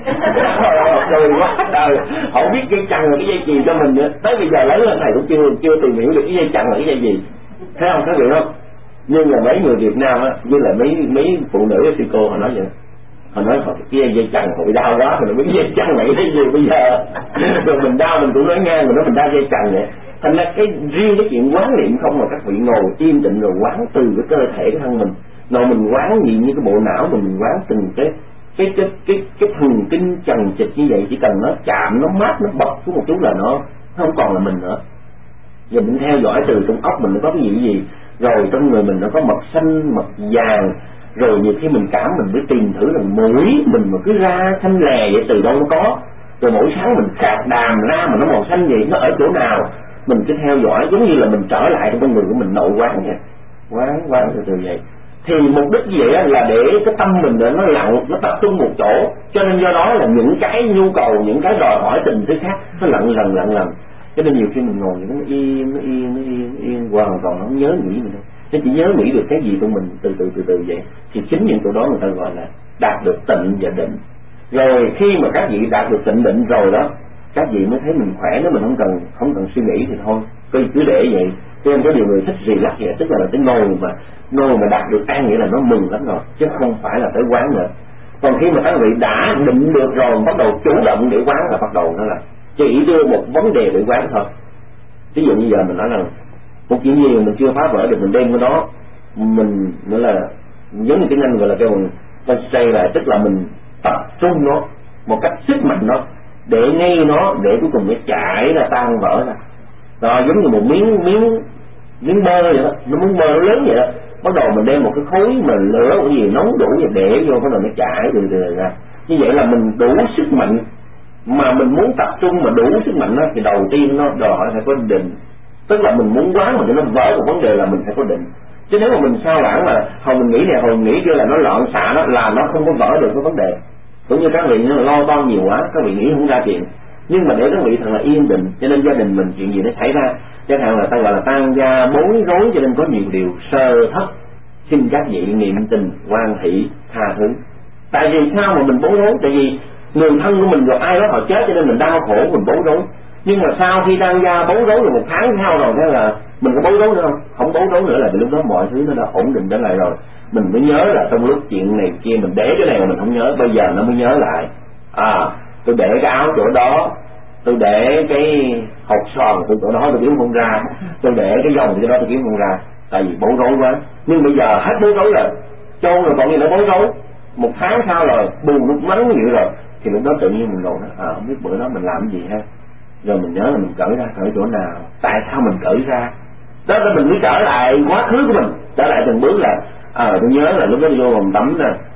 Cười quá trời, không biết dây chằng là cái dây gì cho mình nữa. Tới bây giờ lớn lên thầy cũng chưa chưa tìm hiểu được cái dây chằng là cái dây gì, thấy không, thấy được không? Nhưng mà mấy người Việt Nam á, như là mấy mấy phụ nữ sư cô họ nói vậy, họ nói họ cái dây chằng họ bị đau quá, mình biết dây chằng này cái gì bây giờ. Rồi mình đau mình cũng nói ngang, mình nói mình đau dây chằng vậy. Thành ra cái riêng cái chuyện quán niệm không mà các vị ngồi yên tĩnh rồi quán từ cái cơ thể cái thân mình, rồi mình quán gì như cái bộ não mình quán từng cái cái cái cái cái thần kinh chằng chịt như vậy, chỉ cần nó chạm nó mát nó bật xuống một chút là nó không còn là mình nữa. Giờ mình theo dõi từ trong óc mình nó có cái gì cái gì, rồi trong người mình nó có mật xanh mật vàng, rồi nhiều khi mình cảm mình mới tìm thử là mũi mình mà cứ ra xanh lè vậy từ đâu nó có, rồi mỗi sáng mình khạc đàm ra mà nó màu xanh vậy nó ở chỗ nào, mình cứ theo dõi giống như là mình trở lại trong con người của mình nội quán vậy, quán quán từ từ vậy. Thì mục đích gì vậy là để cái tâm mình để nó lặng, nó tập trung một chỗ, cho nên do đó là những cái nhu cầu, những cái đòi hỏi tình thứ khác nó lặng lần lặng lần. Cho nên nhiều khi mình ngồi nó yên nó yên nó yên yên hoàn toàn nó không nhớ nghĩ mình đâu, nó chỉ nhớ nghĩ được cái gì của mình từ từ từ từ vậy. Thì chính những chỗ đó người ta gọi là đạt được tịnh và định. Rồi khi mà các vị đạt được tịnh định rồi đó, các vị mới thấy mình khỏe, nếu mình không cần không cần suy nghĩ thì thôi cứ cứ để vậy. Cho nên có nhiều người thích gì lắc vậy, tức là cái ngồi mà ngồi mà đạt được an nghĩa là nó mừng lắm rồi, chứ không phải là tới quán nữa. Còn khi mà các vị đã định được rồi bắt đầu chủ động để quán là bắt đầu nó là chỉ đưa một vấn đề để quán thôi. Ví dụ như giờ mình nói rằng một chuyện gì mình chưa phá vỡ được, mình đem cái đó mình nữa là giống như tiếng Anh gọi là cái mình concentrate lại, tức là mình tập trung nó một cách sức mạnh nó để ngay nó để cuối cùng nó chảy ra tan vỡ ra. Rồi giống như một miếng miếng miếng bơ vậy đó, nó muốn bơ nó lớn vậy đó, bắt đầu mình đem một cái khối mà lửa cái gì nóng đủ vậy để vô, bắt đầu nó chảy từ từ ra. Như vậy là mình đủ sức mạnh. Mà mình muốn tập trung mà đủ sức mạnh đó, thì đầu tiên nó đòi hỏi phải có định. Tức là mình muốn quán mà cho nó vỡ một vấn đề là mình phải có định. Chứ nếu mà mình sao lãng là hồi mình nghĩ này hồi mình nghĩ kia là nó loạn xạ đó, là nó không có vỡ được cái vấn đề. Cũng như các vị nó lo toan nhiều quá, các vị nghĩ không ra chuyện. Nhưng mà để các vị thật là yên định, cho nên gia đình mình chuyện gì nó xảy ra, chẳng hạn là ta gọi là tan gia bối rối, cho nên có nhiều điều sơ thất. Xin các vị niệm tình hoan hỷ tha thứ. Tại vì sao mà mình bối rối? Tại vì người thân của mình rồi ai đó họ chết cho nên mình đau khổ, mình bối rối. Nhưng mà sau khi tan gia bối rối rồi một tháng sau rồi thế là mình có bối rối nữa không? Không bối rối nữa là vì lúc đó mọi thứ nó đã ổn định trở lại rồi. Mình mới nhớ là trong lúc chuyện này kia mình để cái này mà mình không nhớ, bây giờ nó mới nhớ lại. À, tôi để cái áo chỗ đó, tôi để cái hộp sòn tôi chỗ đó tôi kiếm không ra, tôi để cái vòng chỗ đó tôi kiếm không ra, tại vì bối rối quá. Nhưng bây giờ hết bối rối rồi, chôn rồi còn gì nữa bối rối. Một tháng sau rồi buồn lúc mắng nhiều rồi thì lúc đó tự nhiên mình ngồi à không biết bữa đó mình làm gì ha, rồi mình nhớ là mình cởi ra cởi chỗ nào, tại sao mình cởi ra đó, là mình mới trở lại quá khứ của mình, trở lại từng bước là à tôi nhớ là lúc đó vô phòng tắm nè,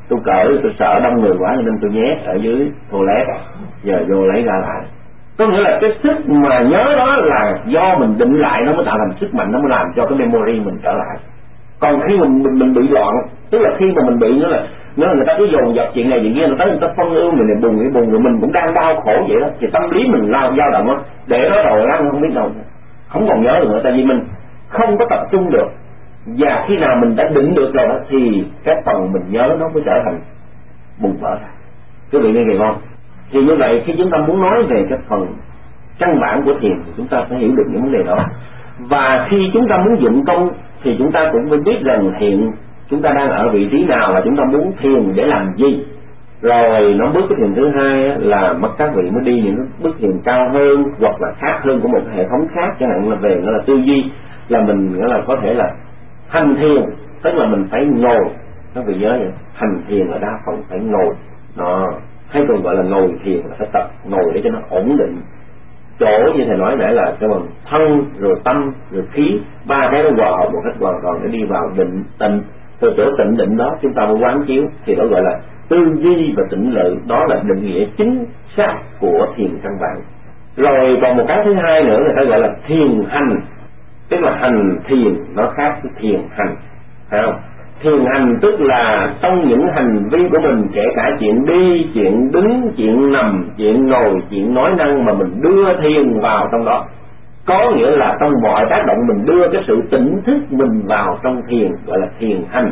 tôi cởi tôi sợ đông người quá nên tôi nhét ở dưới toilet, giờ vô lấy ra lại. Có nghĩa là cái sức mà nhớ đó là do mình định lại nó mới tạo thành sức mạnh, nó mới làm cho cái memory mình trở lại. Còn khi mình mình, mình bị loạn, tức là khi mà mình bị nó là nó người ta cứ dồn dập chuyện này chuyện kia, nó tới người ta phân ưu mình này buồn nghĩ buồn rồi mình cũng đang đau khổ vậy đó, thì tâm lý mình lao dao động á, để nó rồi nó không biết đâu, không còn nhớ được nữa, tại vì mình không có tập trung được. Và khi nào mình đã định được rồi đó thì cái phần mình nhớ nó mới trở thành bùng vỡ ra. Quý vị nghe kìa không? Thì như vậy khi chúng ta muốn nói về cái phần căn bản của thiền thì chúng ta phải hiểu được những vấn đề đó. Và khi chúng ta muốn dụng công thì chúng ta cũng phải biết rằng thiền chúng ta đang ở vị trí nào và chúng ta muốn thiền để làm gì. Rồi nó bước cái thiền thứ hai là mất các vị mới đi những bước thiền cao hơn hoặc là khác hơn của một hệ thống khác, chẳng hạn là về nó là tư duy, là mình nó là có thể là hành thiền, tức là mình phải ngồi. Các vị nhớ vậy, hành thiền là đa phần phải ngồi, nó hay còn gọi là ngồi thiền là phải tập ngồi để cho nó ổn định. Chỗ như thầy nói nãy là cái bằng thân rồi tâm rồi khí, ba cái nó hòa hợp một cách hoàn toàn để đi vào định tịnh. Từ chỗ tịnh định đó chúng ta mới quán chiếu thì đó gọi là tư duy và tịnh lự, đó là định nghĩa chính xác của thiền căn bản. Rồi còn một cái thứ hai nữa người ta gọi là thiền hành, tức là hành thiền nó khác với thiền hành, phải không? Thiền hành tức là trong những hành vi của mình, kể cả chuyện đi, chuyện đứng, chuyện nằm, chuyện ngồi, chuyện nói năng mà mình đưa thiền vào trong đó. Có nghĩa là trong mọi tác động mình đưa cái sự tỉnh thức mình vào trong thiền, gọi là thiền hành.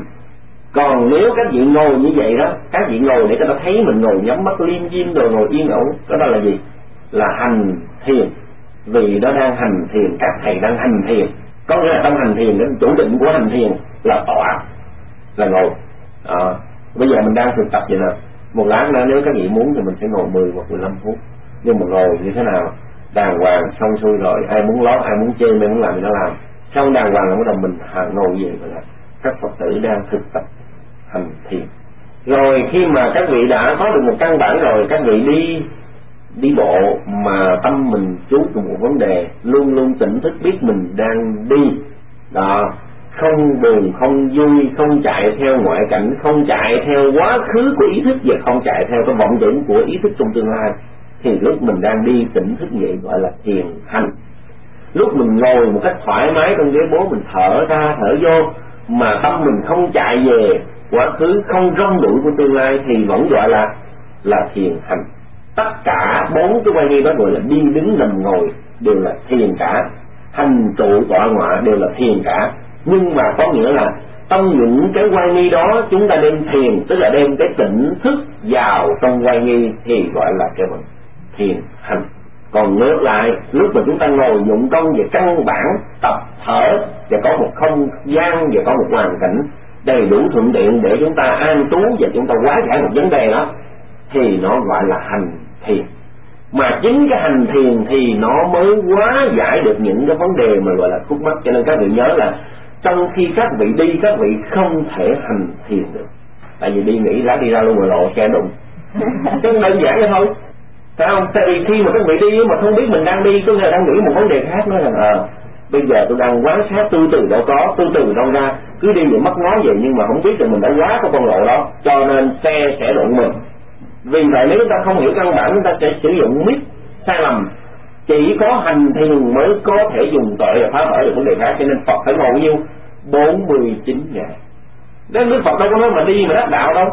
Còn nếu các vị ngồi như vậy đó, các vị ngồi để cho ta thấy mình ngồi nhắm mắt liêm diêm rồi ngồi yên ổn, đó là gì? Là hành thiền. Vì đó đang hành thiền, các thầy đang hành thiền. Có nghĩa là trong hành thiền, cái chủ định của hành thiền là tọa, là ngồi. À, bây giờ mình đang thực tập vậy nè, một lát nữa nếu các vị muốn thì mình sẽ ngồi mười hoặc mười lăm phút. Nhưng mà ngồi như thế nào? Đàng hoàng xong xuôi rồi, ai muốn lót, ai muốn chơi, ai muốn làm thì nó làm. Xong đàng hoàng là bắt đầu mình ngồi về rồi là các Phật tử đang thực tập hành thiền. Rồi khi mà các vị đã có được một căn bản rồi, các vị đi đi bộ mà tâm mình chú vào một vấn đề, luôn luôn tỉnh thức biết mình đang đi đó, không buồn không vui, không chạy theo ngoại cảnh, không chạy theo quá khứ của ý thức và không chạy theo cái vọng tưởng của ý thức trong tương lai, thì lúc mình đang đi tỉnh thức vậy gọi là thiền hành. Lúc mình ngồi một cách thoải mái trong ghế bố, mình thở ra thở vô mà tâm mình không chạy về quá khứ, không rong ruổi của tương lai thì vẫn gọi là là thiền hành. Tất cả bốn cái quay nghi đó gọi là đi đứng nằm ngồi đều là thiền cả, hành trụ tọa ngọa đều là thiền cả. Nhưng mà có nghĩa là trong những cái quay nghi đó chúng ta đem thiền, tức là đem cái tỉnh thức vào trong quay nghi thì gọi là cái bằng thiền hành. Còn ngược lại, lúc mà chúng ta ngồi dụng công về căn bản tập thở và có một không gian và có một hoàn cảnh đầy đủ thuận tiện để chúng ta an trú và chúng ta hóa giải một vấn đề đó thì nó gọi là hành thiền. Mà chính cái hành thiền thì nó mới hóa giải được những cái vấn đề mà gọi là khúc mắc. Cho nên các vị nhớ là trong khi các vị đi, các vị không thể hành thiền được, tại vì đi nghĩ lát đi ra luôn mà lộ xe đụng. Chứ đơn giản vậy thôi, phải không? Tại vì khi mà các vị đi mà không biết mình đang đi, có nghĩa đang nghĩ một vấn đề khác, nói rằng à, bây giờ tôi đang quán sát tư từ đâu có, tư từ đâu ra, cứ đi vậy mất ngó vậy nhưng mà không biết rằng mình đã quá cái con lộ đó, cho nên xe sẽ đụng mình. Vì vậy nếu chúng ta không hiểu căn bản, chúng ta sẽ sử dụng mít sai lầm. Chỉ có hành thiền mới có thể dùng tuệ và phá vỡ được vấn đề khác. Cho nên Phật phải ngồi bao nhiêu? bốn mươi chín ngày. Đến Đức Phật đâu có nói mà đi mà đắc đạo đâu,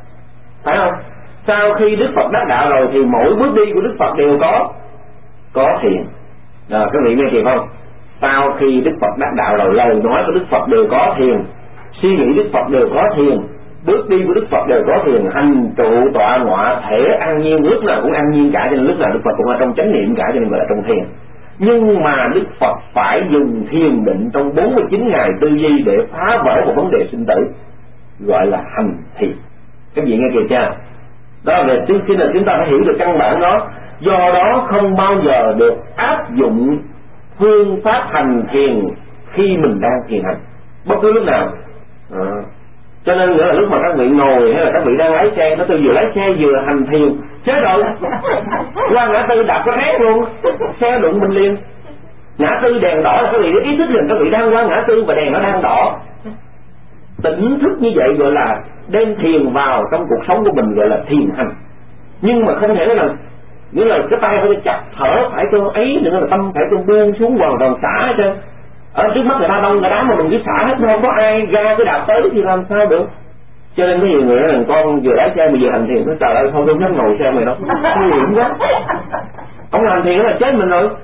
phải không? Sau khi Đức Phật đắc đạo rồi thì mỗi bước đi của Đức Phật đều có có thiền. À, các vị nghe kịp không? Sau khi Đức Phật đắc đạo rồi, lời nói của Đức Phật đều có thiền, suy nghĩ Đức Phật đều có thiền, bước đi của Đức Phật đều có thiền, hành trụ tọa ngọa thể an nhiên, lúc nào cũng an nhiên cả, cho nên lúc nào Đức Phật cũng ở trong chánh niệm cả, cho nên gọi là trong thiền. Nhưng mà Đức Phật phải dùng thiền định trong bốn mươi chín ngày tư duy để phá vỡ một vấn đề sinh tử, gọi là hành thiền. Các vị nghe kìa cha. Đó là trước khi là chúng ta phải hiểu được căn bản đó. Do đó không bao giờ được áp dụng phương pháp hành thiền khi mình đang thiền hành bất cứ lúc nào. À, cho nên nữa là lúc mà các vị ngồi hay là các vị đang lái xe, nó tôi vừa lái xe vừa hành thiền, chết rồi, qua ngã tư đạp cái rét luôn, xe đụng mình liền. Ngã tư đèn đỏ là các vị ý thức rằng các vị đang qua ngã tư và đèn nó đang đỏ. Tỉnh thức như vậy gọi là đem thiền vào trong cuộc sống của mình gọi là thiền hành. Nhưng mà không thể là nghĩa là cái tay phải chặt, thở phải cho ấy, nữa là tâm phải cho buông xuống hoàn toàn xả hết trơn. Ở trước mắt người ta đông người đá mà mình cứ xả hết, không có ai ra cái đạp tới thì làm sao được. Cho nên có nhiều người nói rằng con vừa lái xe mà vừa hành thiền, nó trời ơi thôi tôi dám ngồi xe mày đâu, nguy hiểm quá. Ông hành thiền là chết mình rồi.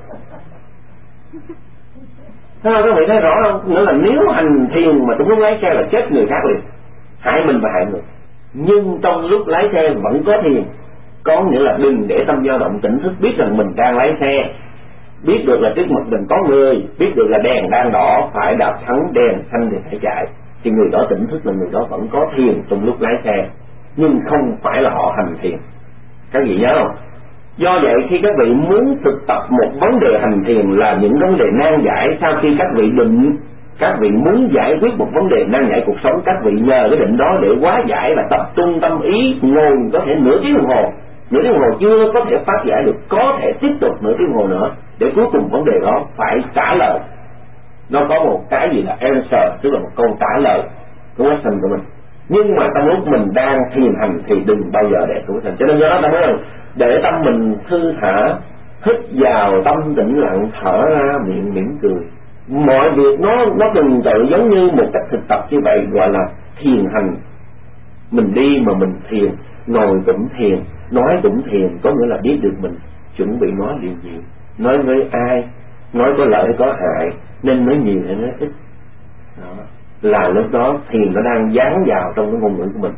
Thế nào các vị thấy rõ không? Nghĩa là nếu hành thiền mà trong lúc lái xe là chết người khác liền, hại mình và hại người. Nhưng trong lúc lái xe vẫn có thiền, có nghĩa là đừng để tâm dao động, tỉnh thức biết rằng mình đang lái xe, biết được là trước mặt mình có người, biết được là đèn đang đỏ phải đạp thắng, đèn xanh thì phải chạy, thì người đó tỉnh thức là người đó vẫn có thiền trong lúc lái xe, nhưng không phải là họ hành thiền. Các vị nhớ không? Do vậy khi các vị muốn thực tập một vấn đề hành thiền là những vấn đề nan giải, sau khi các vị định, các vị muốn giải quyết một vấn đề nan giải cuộc sống, các vị nhờ cái định đó để hóa giải là tập trung tâm ý, ngồi có thể nửa tiếng đồng hồ, nửa tiếng đồng hồ chưa có thể phát giải được, có thể tiếp tục nửa tiếng đồng hồ nữa để cuối cùng vấn đề đó phải trả lời. Nó có một cái gì là answer, tức là một câu trả lời của question của mình. Nhưng mà trong lúc mình đang thiền hành thì đừng bao giờ để của question. Cho nên do đó ta nói rằng để tâm mình thư thả, hít vào tâm tĩnh lặng, thở ra miệng mỉm cười. Mọi việc nó nó từng tự giống như một cách thực tập như vậy, gọi là thiền hành. Mình đi mà mình thiền, ngồi cũng thiền, nói cũng thiền, có nghĩa là biết được mình chuẩn bị nói điều gì, nói với ai, nói có lợi có hại, nên nói nhiều hay nói ít. Đó. Là lúc đó thiền nó đang dán vào trong cái ngôn ngữ của mình.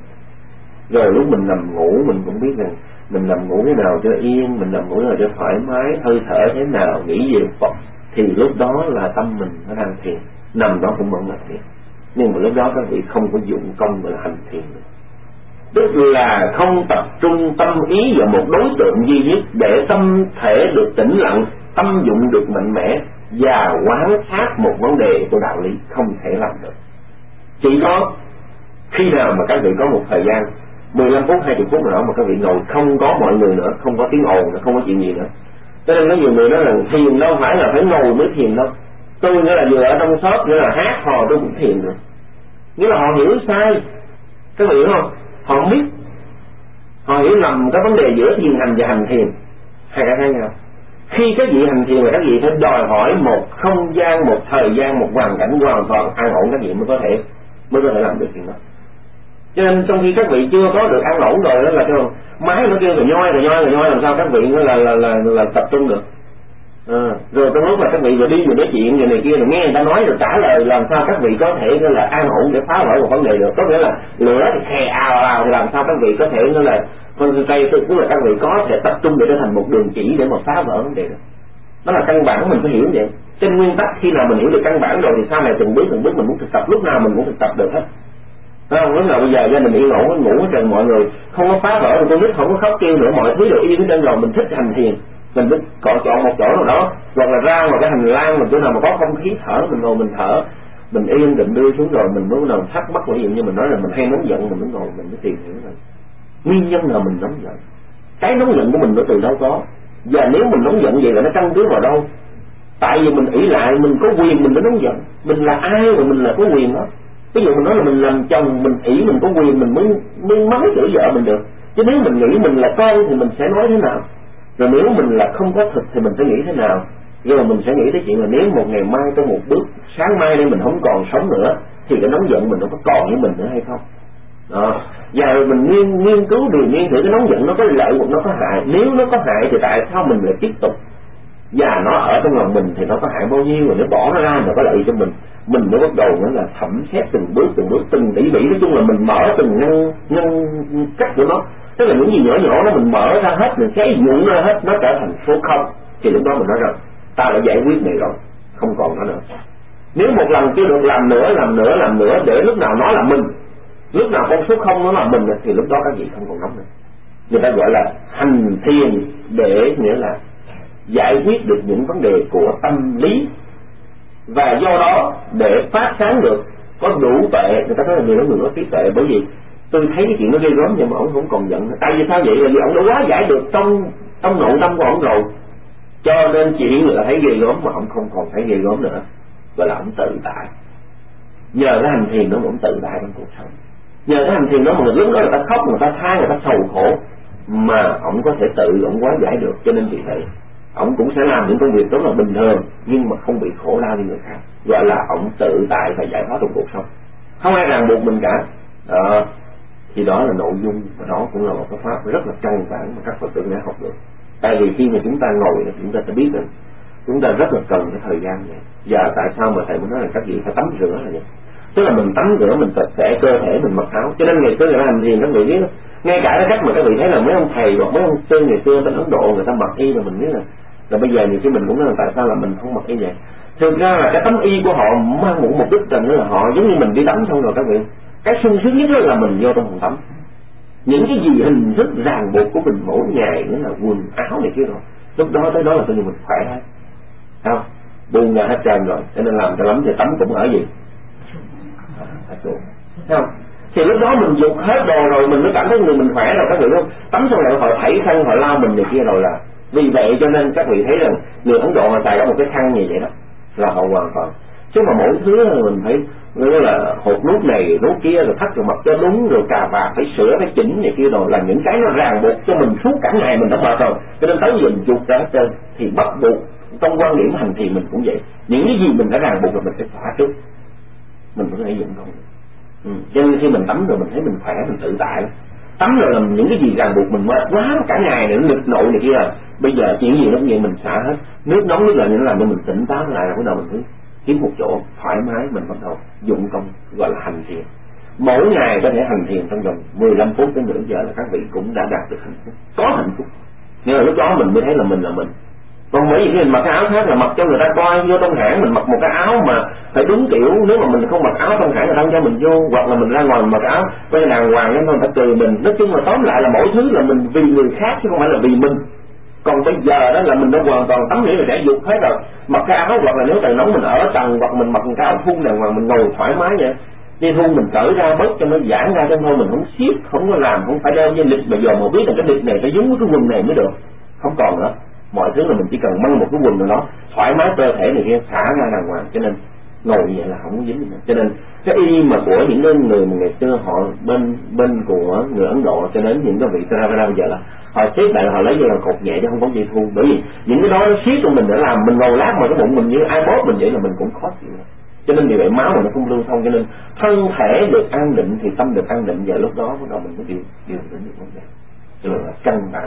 Rồi lúc mình nằm ngủ mình cũng biết rằng mình nằm ngủ thế nào cho yên, mình nằm ngủ thế nào cho thoải mái, hơi thở thế nào, nghĩ về Phật, thì lúc đó là tâm mình nó đang thiền, nằm đó cũng vẫn là thiền. Nhưng mà lúc đó các vị không có dụng công gọi là hành thiền được. Tức là không tập trung tâm ý vào một đối tượng duy nhất để tâm thể được tĩnh lặng, tâm dụng được mạnh mẽ và quán sát một vấn đề của đạo lý, không thể làm được. Chỉ có khi nào mà các vị có một thời gian mười lăm phút, hai mươi phút nào đó mà các vị ngồi không có mọi người nữa, không có tiếng ồn nữa, không có chuyện gì nữa. Cho nên có nhiều người nói là thiền đâu phải là phải ngồi mới thiền đâu. Tôi nghĩa là vừa ở trong shop, nghĩa là hát hò tôi cũng thiền được. Nghĩa là họ hiểu sai. Các vị hiểu không? Họ không biết, họ hiểu lầm cái vấn đề giữa thiền hành và hành thiền, hai cái khác nhau. Khi các vị hành thiền là các vị phải đòi hỏi một không gian, một thời gian, một hoàn cảnh hoàn toàn an ổn, các vị mới có thể mới có thể làm được chuyện đó. Cho nên trong khi các vị chưa có được an ổn rồi đó là cái máy nó kêu rồi nhoi rồi nhoi rồi nhoi, làm sao các vị là là là, là tập trung được. À, rồi trong lúc mà các vị vừa đi vừa nói chuyện rồi này kia rồi nghe người ta nói rồi trả lời, làm sao các vị có thể là an ổn để phá vỡ một vấn đề được. Có nghĩa là lửa thì khe ào ào thì làm sao các vị có thể nó là concentrate, tức là các vị có thể tập trung để trở thành một đường chỉ để mà phá vỡ vấn đề được. Đó là căn bản mình phải hiểu vậy. Trên nguyên tắc khi nào mình hiểu được căn bản rồi thì sau này từng bước từng bước mình muốn thực tập, lúc nào mình cũng thực tập được hết. Không, lúc nào bây giờ gia đình yên ổn, ngủ hết trơn, mọi người không có phá vỡ, con nít không có khóc kêu nữa, mọi thứ đều yên hết trơn rồi, mình thích hành thiền, mình thích chọn chọn một chỗ nào đó, hoặc là ra ngoài cái hành lang, mình chỗ nào mà có không khí thở, mình ngồi mình thở, mình yên định đưa xuống rồi mình mới nào thắc mắc. Ví dụ như mình nói là mình hay nóng giận, mình mới ngồi mình mới tìm hiểu rồi nguyên nhân nào mình nóng giận, cái nóng giận của mình nó từ đâu có, và nếu mình nóng giận vậy là nó căn cứ vào đâu? Tại vì mình ỷ lại mình có quyền mình mới nóng giận. Mình là ai mà mình là có quyền đó? Ví dụ mình nói là mình làm chồng, mình ỷ mình có quyền mình mới mới mắng chửi vợ mình được. Chứ nếu mình nghĩ mình là con thì mình sẽ nói thế nào? Rồi nếu mình là không có thực thì mình sẽ nghĩ thế nào? Rồi mình sẽ nghĩ tới chuyện là nếu một ngày mai có một bước sáng mai đây mình không còn sống nữa thì cái nóng giận mình nó có còn với mình nữa hay không? Đó. Và rồi mình nghiên, nghiên cứu điều nghiên thử cái nóng giận nó có lợi hoặc nó có hại. Nếu nó có hại thì tại sao mình lại tiếp tục? Và nó ở trong lòng mình thì nó có hại bao nhiêu, rồi nó bỏ nó ra nó có lợi cho mình. Mình mới bắt đầu nữa là thẩm xét từng bước từng bước từng tỉ mỉ. Nói chung là mình mở từng ngăn ngăn cách của nó, tức là những gì nhỏ nhỏ nó mình mở ra hết, mình xé nhụn ra hết, nó trở thành số không. Thì lúc đó mình nói rằng ta đã giải quyết này rồi, không còn nó nữa. Nếu một lần chưa được làm nữa, làm nữa, làm nữa, để lúc nào nó là mình, lúc nào con số không nó là mình, thì lúc đó các vị không còn nóng nữa. Người ta gọi là hành thiền để nghĩa là giải quyết được những vấn đề của tâm lý, và do đó để phát sáng được có đủ tuệ. Người ta nói là người đó người có trí tuệ, bởi vì tôi thấy cái chuyện nó ghê gớm nhưng mà ông không còn giận. Tại vì sao vậy? Là vì ông đã hóa giải được trong trong nội tâm của ông rồi, cho nên chuyện người ta thấy ghê gớm mà ông không còn thấy ghê gớm nữa, gọi là ông tự tại. Nhờ cái hành thiền đó mà ông tự tại trong cuộc sống. Nhờ cái hành thiền đó mà lúc đó người ta khóc, người ta than, người ta sầu khổ, mà ông có thể tự ông hóa giải được. Cho nên vì vậy ông cũng sẽ làm những công việc rất là bình thường, nhưng mà không bị khổ đau như người khác, gọi là ông tự tại và giải thoát trong cuộc sống, không ai ràng buộc mình cả. Đó, thì đó là nội dung, và đó cũng là một cái pháp rất là căn bản mà các Phật tử đã học được. Tại vì khi mà chúng ta ngồi chúng ta sẽ biết rằng chúng ta rất là cần cái thời gian này. Giờ tại sao mà thầy mới nói là các vị phải tắm rửa là vậy? Tức là mình tắm rửa, mình sạch sẽ cơ thể, mình mặc áo. Cho nên ngày xưa người ta hành thiền các vị biết đó, ngay cả cái cách mà các vị thấy là mấy ông thầy hoặc mấy ông sư ngày xưa bên Ấn Độ người ta mặc y, mà mình biết là là bây giờ nhiều khi mình cũng nói là tại sao là mình không mặc y vậy. Thực ra là cái tấm y của họ mang một mục đích rằng là họ giống như mình đi tắm xong rồi các vị, cái sung sướng nhất là mình vô trong phòng tắm. Những cái gì hình thức ràng buộc của mình mỗi ngày nữa là quần áo này kia rồi, lúc đó tới đó là tự nhiên mình khỏe hết, không buông ra hết trơn rồi. Cho nên làm cho lắm thì tắm cũng ở gì à, thấy không? Thì lúc đó mình dục hết đồ rồi mình mới cảm thấy người mình khỏe rồi các vị không? Tắm xong lại họ thảy khăn họ lau mình này kia rồi là vì vậy. Cho nên các vị thấy rằng người Ấn Độ mà xài có một cái khăn như vậy đó là họ hoàn toàn, chứ mà mỗi thứ mình phải nói là hột nút này nút kia rồi thắt rồi mặc cho đúng rồi cà vạt phải sửa phải chỉnh này kia rồi, là những cái nó ràng buộc cho mình suốt cả ngày mình đã mệt rồi. Cho nên tới giờ mình dục ra hết trơn thì bắt buộc trong quan điểm hành thiền mình cũng vậy, những cái gì mình đã ràng buộc rồi mình phải xả trước, mình mới có thể dụng công. Ừ. Cho nên khi mình tắm rồi mình thấy mình khỏe, mình tự tại. Tắm rồi làm những cái gì ràng buộc mình mệt quá cả ngày này, nó lực nội này kia, bây giờ chuyện gì nó cũng vậy mình xả hết. Nước nóng nước lạnh nó làm cho mình tỉnh táo lại, rồi bắt đầu mình cứ kiếm một chỗ thoải mái, mình bắt đầu dụng công, gọi là hành thiền. Mỗi ngày có thể hành thiền trong vòng mười lăm phút đến nửa giờ là các vị cũng đã đạt được hạnh phúc, có hạnh phúc. Nhưng mà lúc đó mình mới thấy là mình là mình. Còn mấy khi mình mặc cái áo khác là mặc cho người ta coi, vô trong hãng mình mặc một cái áo mà phải đúng kiểu, nếu mà mình không mặc áo trong hãng người ta không cho mình vô, hoặc là mình ra ngoài mình mặc áo coi như đàng hoàng nên thôi người ta cười mình. Nói chung là tóm lại là mỗi thứ là mình vì người khác chứ không phải là vì mình. Còn bây giờ đó là mình đã hoàn toàn tắm rửa rồi để dục hết rồi, mặc cái áo, hoặc là nếu trời nóng mình ở tầng, hoặc mình mặc cái áo thun đàng hoàng mình ngồi thoải mái vậy. Đi thun mình cởi ra bớt cho nó giãn ra cho thôi, mình không siết, không có làm, không phải đeo dây lịch mà giờ mà biết là cái lịch này phải dúng cái quần này mới được, không còn nữa. Mọi thứ là mình chỉ cần mang một cái quần nào đó thoải mái cơ thể này kia xả ra đàng hoàng. Cho nên ngồi như vậy là không có dính nữa. Cho nên cái y mà của những cái người mà ngày xưa họ bên bên của người Ấn Độ cho đến những cái vị Theravada bây giờ là họ siết lại là họ lấy dây là cột nhẹ chứ không có dây thun, bởi vì những cái đó nó siết cho mình để làm mình ngồi lát mà cái bụng mình như ai bóp mình vậy là mình cũng khó chịu. Cho nên vì vậy máu mình nó không lưu thông, cho nên thân thể được an định thì tâm được an định, và lúc đó bắt đầu mình mới điều điều đến những vấn đề. Cho nên là căn bản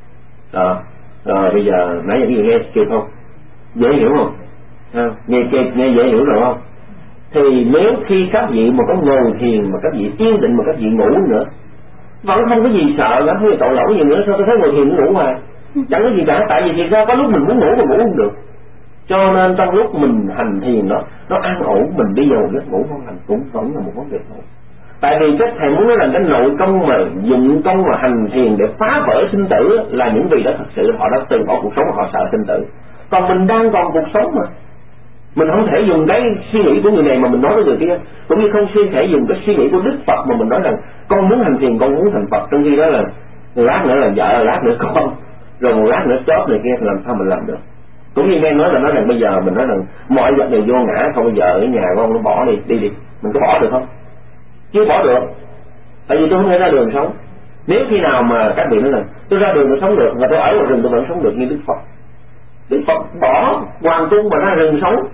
đó. Rồi bây giờ nãy giờ cái gì nghe kịp không? Dễ hiểu không? À, nghe kịp, nghe dễ hiểu rồi không? Thì nếu khi các vị mà có ngồi thiền mà các vị yên định mà các vị ngủ nữa, vẫn không có gì sợ cả, không có tội lỗi gì nữa. Sao tôi thấy ngồi thiền ngủ hoài? Chẳng có gì cả, tại vì thiệt ra có lúc mình muốn ngủ mà ngủ không được. Cho nên trong lúc mình hành thiền đó, nó an ổn, mình đi vào giấc ngủ ngon lành cũng vẫn là một vấn đề thôi. Tại vì các thầy muốn nói là cái nội công mà dụng công mà hành thiền để phá vỡ sinh tử là những vị đó thật sự họ đã từ bỏ cuộc sống, họ sợ sinh tử. Còn mình đang còn cuộc sống mà, mình không thể dùng cái suy nghĩ của người này mà mình nói với người kia, cũng như không thể dùng cái suy nghĩ của Đức Phật mà mình nói rằng con muốn hành thiền, con muốn thành Phật, trong khi đó là lát nữa là vợ, lát nữa con, rồi một lát nữa chót này kia, làm sao mình làm được? Cũng như nghe nói là nói rằng bây giờ mình nói rằng mọi vật đều vô ngã, không bao giờ ở nhà con nó bỏ đi, đi đi, mình có bỏ được không? Chưa bỏ được, tại vì tôi không thể ra đường sống. Nếu khi nào mà các vị nói là tôi ra đường tôi sống được, và tôi ở ngoài rừng tôi vẫn sống được như Đức Phật. Đức Phật bỏ hoàng cung mà ra rừng sống,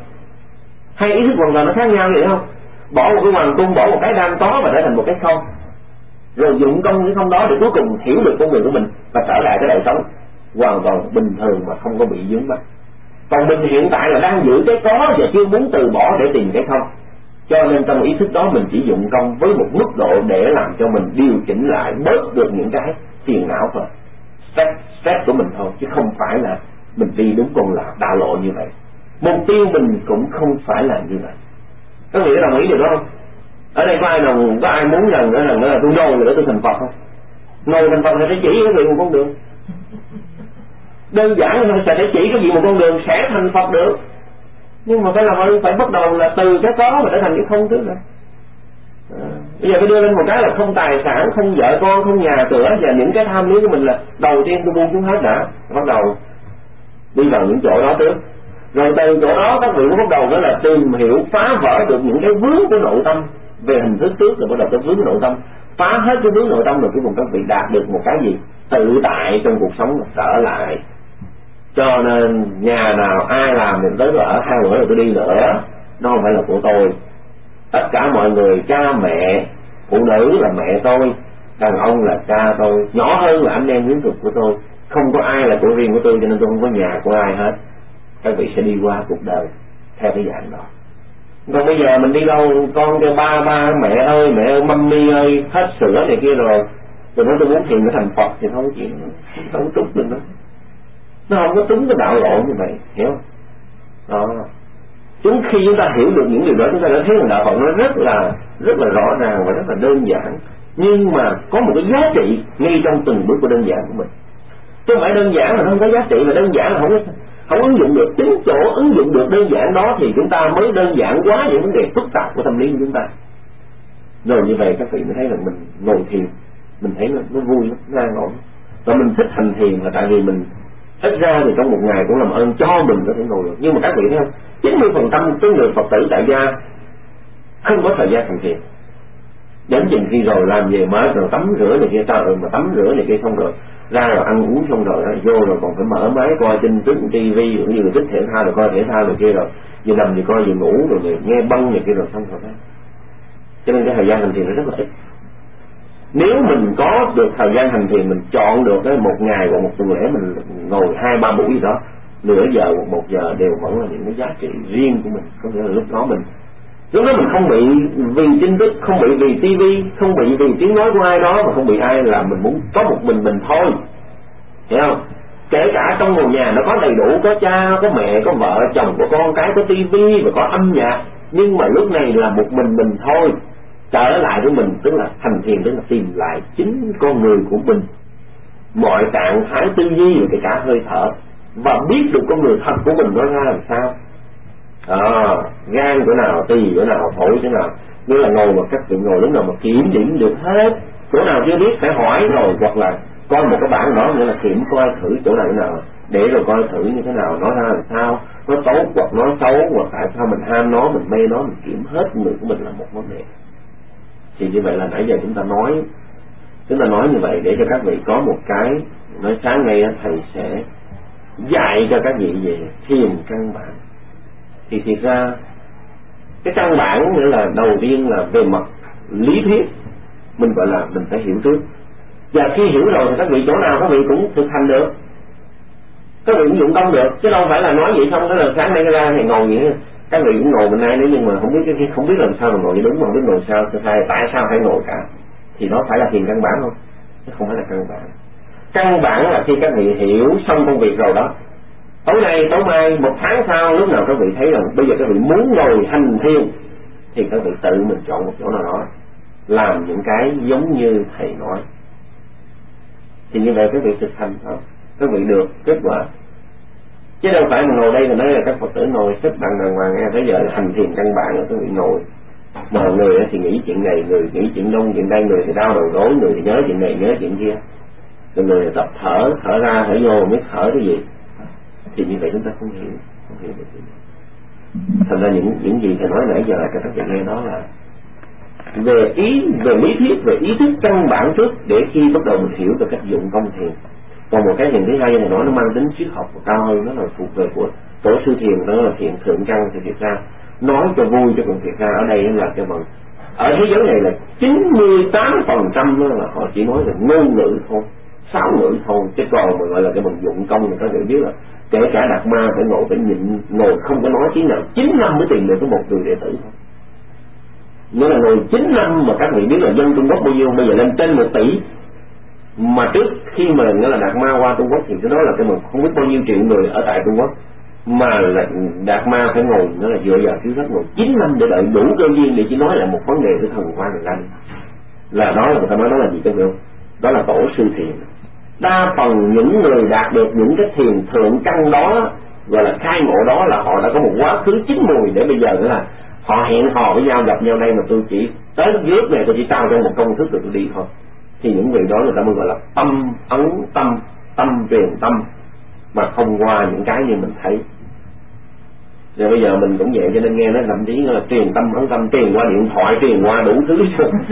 hay ý thức hoàn toàn nó khác nhau vậy không? Bỏ một cái hoàng cung, bỏ một cái đang có và trở thành một cái không, rồi dụng công cái không đó để cuối cùng hiểu được con người của mình và trở lại cái đời sống hoàn toàn bình thường mà không có bị vướng mắc. Còn mình hiện tại là đang giữ cái có và chưa muốn từ bỏ để tìm cái không. Cho nên trong ý thức đó mình chỉ dụng công với một mức độ để làm cho mình điều chỉnh lại bớt được những cái phiền não thôi, stress, stress của mình thôi, chứ không phải là mình đi đúng con là đạo lộ như vậy. Mục tiêu mình cũng không phải là như vậy. Các vị có đồng ý điều đó không? Ở đây có ai nào có ai muốn rằng là, là tôi ngồi rồi để tôi thành Phật không? Ngồi thành Phật thì sẽ chỉ các vị một con đường. Đơn giản là sẽ chỉ các vị một con đường sẽ thành Phật được. Nhưng mà phải làm phải bắt đầu là từ cái có mà để thành cái không trước rồi. À, bây giờ phải đưa lên một cái là không tài sản, không vợ con, không nhà cửa, và những cái tham luyến của mình là đầu tiên tôi buông xuống hết đã, bắt đầu đi vào những chỗ đó trước. Rồi từ chỗ đó các vị cũng bắt đầu đó là tìm hiểu phá vỡ được những cái vướng của nội tâm, về hình thức trước rồi bắt đầu tới vướng nội tâm, phá hết cái vướng nội tâm rồi cuối cùng các vị đạt được một cái gì tự tại trong cuộc sống trở lại. Cho nên nhà nào ai làm thì tới rồi ở, hai bữa rồi tôi đi nữa, nó không phải là của tôi. Tất cả mọi người, cha mẹ, phụ nữ là mẹ tôi, đàn ông là cha tôi, nhỏ hơn là anh em quyến thuộc của tôi, không có ai là của riêng của tôi, cho nên tôi không có nhà của ai hết. Các vị sẽ đi qua cuộc đời theo cái dạng đó. Còn bây giờ mình đi đâu con kêu ba ba mẹ ơi, mẹ ơi, mummy ơi, hết sữa này kia rồi, rồi nói tôi muốn thiền nó thành Phật thì không có chuyện, không có trúng được nữa. Nó không có trúng cái đạo lộ như vậy, hiểu không? Đó. Chúng khi chúng ta hiểu được những điều đó, chúng ta đã thấy rằng đạo Phật nó rất là rất là rõ ràng và rất là đơn giản, nhưng mà có một cái giá trị ngay trong từng bước của đơn giản của mình. Chứ không phải đơn giản là không có giá trị, mà đơn giản là không không ứng dụng được. Chính chỗ ứng dụng được đơn giản đó thì chúng ta mới đơn giản quá những vấn đề phức tạp của tâm lý của chúng ta. Rồi như vậy các vị mới thấy là mình ngồi thiền, mình thấy nó, nó vui lắm, nó an ổn. Và mình thích hành thiền là tại vì mình ít ra thì trong một ngày cũng làm ơn cho mình có thể ngồi được. Nhưng mà các vị thấy không, chín mươi phần trăm cái người Phật tử tại gia không có thời gian hành thiền. Đến chừng khi rồi làm về mới rồi tắm rửa này kia, sao rồi mà tắm rửa này kia xong rồi ra rồi ăn uống xong rồi đó, vô rồi còn phải mở máy coi tin tức tivi, cũng như là thích thể thao rồi coi thể thao này kia, rồi vừa nằm thì coi vừa ngủ rồi, rồi nghe băng này kia rồi xong rồi đó. Cho nên cái thời gian hành thiền nó rất là ít. Nếu mình có được thời gian hành thiền, mình chọn được cái một ngày hoặc một tuần lễ mình ngồi hai ba buổi gì đó, nửa giờ hoặc một giờ đều vẫn là những cái giá trị riêng của mình. Có nghĩa là lúc đó mình lúc đó mình không bị vì tin tức, không bị vì tivi, không bị vì tiếng nói của ai đó, mà không bị ai là mình muốn có một mình mình thôi, hiểu không? Kể cả trong một nhà nó có đầy đủ, có cha, có mẹ, có vợ, chồng, có con cái, có tivi và có âm nhạc, nhưng mà lúc này là một mình mình thôi. Trở lại với mình, tức là hành thiền, tức là tìm lại chính con người của mình, mọi trạng thái tư duy và kể cả hơi thở, và biết được con người thật của mình nó ra làm sao. À, gan chỗ nào, tỳ chỗ nào, phổi chỗ nào, như là ngồi mà các vị ngồi lúc nào mà kiểm điểm được hết, chỗ nào chưa biết phải hỏi rồi, hoặc là coi một cái bảng đó nghĩa là kiểm coi thử chỗ nào chỗ nào, để rồi coi thử như thế nào, nó ra làm sao, nó tốt hoặc nó xấu, hoặc tại sao mình ham nó, mình mê nó, mình kiểm hết người của mình là một vấn đề. Thì như vậy là nãy giờ chúng ta nói chúng ta nói như vậy để cho các vị có một cái, nói sáng nay thầy sẽ dạy cho các vị về thiền căn bản. Thì thiệt ra cái căn bản nghĩa là đầu tiên là về mặt lý thuyết mình gọi là mình phải hiểu trước, và khi hiểu rồi thì các vị chỗ nào các vị cũng thực hành được, các vị cũng dụng công được, chứ đâu phải là nói vậy xong đó là sáng nay ra thì ngồi vậy. Các vị cũng ngồi bên nay, nếu nhưng mà không biết cái không biết làm sao mà ngồi vậy đúng, mà không biết ngồi sao thay tại sao phải ngồi cả, thì đó phải là thiền căn bản không? Chứ không phải là căn bản. Căn bản là khi các vị hiểu xong công việc rồi đó, tối nay tối mai một tháng sau, lúc nào các vị thấy rằng bây giờ các vị muốn ngồi hành thiền thì các vị tự mình chọn một chỗ nào đó làm những cái giống như thầy nói, thì như vậy các vị thực hành thôi, các vị được kết quả. Chứ đâu phải mà ngồi đây mà nói là các Phật tử ngồi xếp bằng đàng hoàng nghe, tới giờ là hành thiền căn bản là các vị ngồi, mà người thì nghĩ chuyện này, người nghĩ chuyện đông chuyện đây, người thì đau đầu gối, người thì nhớ chuyện này nhớ chuyện kia, rồi người thì tập thở, thở ra thở vô biết thở cái gì, thì như vậy chúng ta không hiểu, không hiểu được gì. Thành ra những những gì thầy nói nãy giờ cho các vị nghe đó là về ý, về lý thuyết, về ý thức căn bản trước, để khi bắt đầu mình hiểu được cách dụng công thiền. Còn một cái thiền thứ hai thầy nói nó mang tính triết học và cao hơn, nó là thuộc về của tổ sư thiền, đó là thiền thượng căn. Thì thiệt ra nói cho vui chứ còn thiệt ra ở đây là cái bằng ở thế giới này là chín mươi tám phần trăm là họ chỉ nói là ngôn ngữ thôi, sáu ngữ thôi, chứ còn mà gọi là cái bằng dụng công thì các vị biết là kể cả Đạt Ma phải ngồi phải nhịn, ngồi không có nói tiếng nào chín năm mới tìm được có một người đệ tử thôi. Nghĩa là ngồi chín năm mà các vị biết là dân Trung Quốc bao nhiêu, bây giờ lên trên một tỷ. Mà trước khi mà nghĩa là Đạt Ma qua Trung Quốc thì cái đó là cái mà không biết bao nhiêu triệu người ở tại Trung Quốc, mà là Đạt Ma phải ngồi nó là dựa vào thiếu rất ngồi chín năm để đợi đủ cơ duyên để chỉ nói lại một vấn đề của thần quan người ta. Là đó là người ta nói đó là gì các vị không? Đó là tổ sư thiền. Đa phần những người đạt được những cái thiền thượng căn đó, gọi là khai ngộ đó, là họ đã có một quá khứ chín mùi, để bây giờ nữa là họ hẹn hò với nhau, gặp nhau đây mà tôi chỉ tới nước này tôi chỉ trao cho một công thức rồi tôi đi thôi. Thì những vị đó người ta mới gọi là tâm ấn tâm, tâm truyền tâm, mà không qua những cái như mình thấy. Rồi bây giờ mình cũng vậy, cho nên nghe nó thậm chí là truyền tâm ấn tâm, truyền qua điện thoại, truyền qua đủ thứ.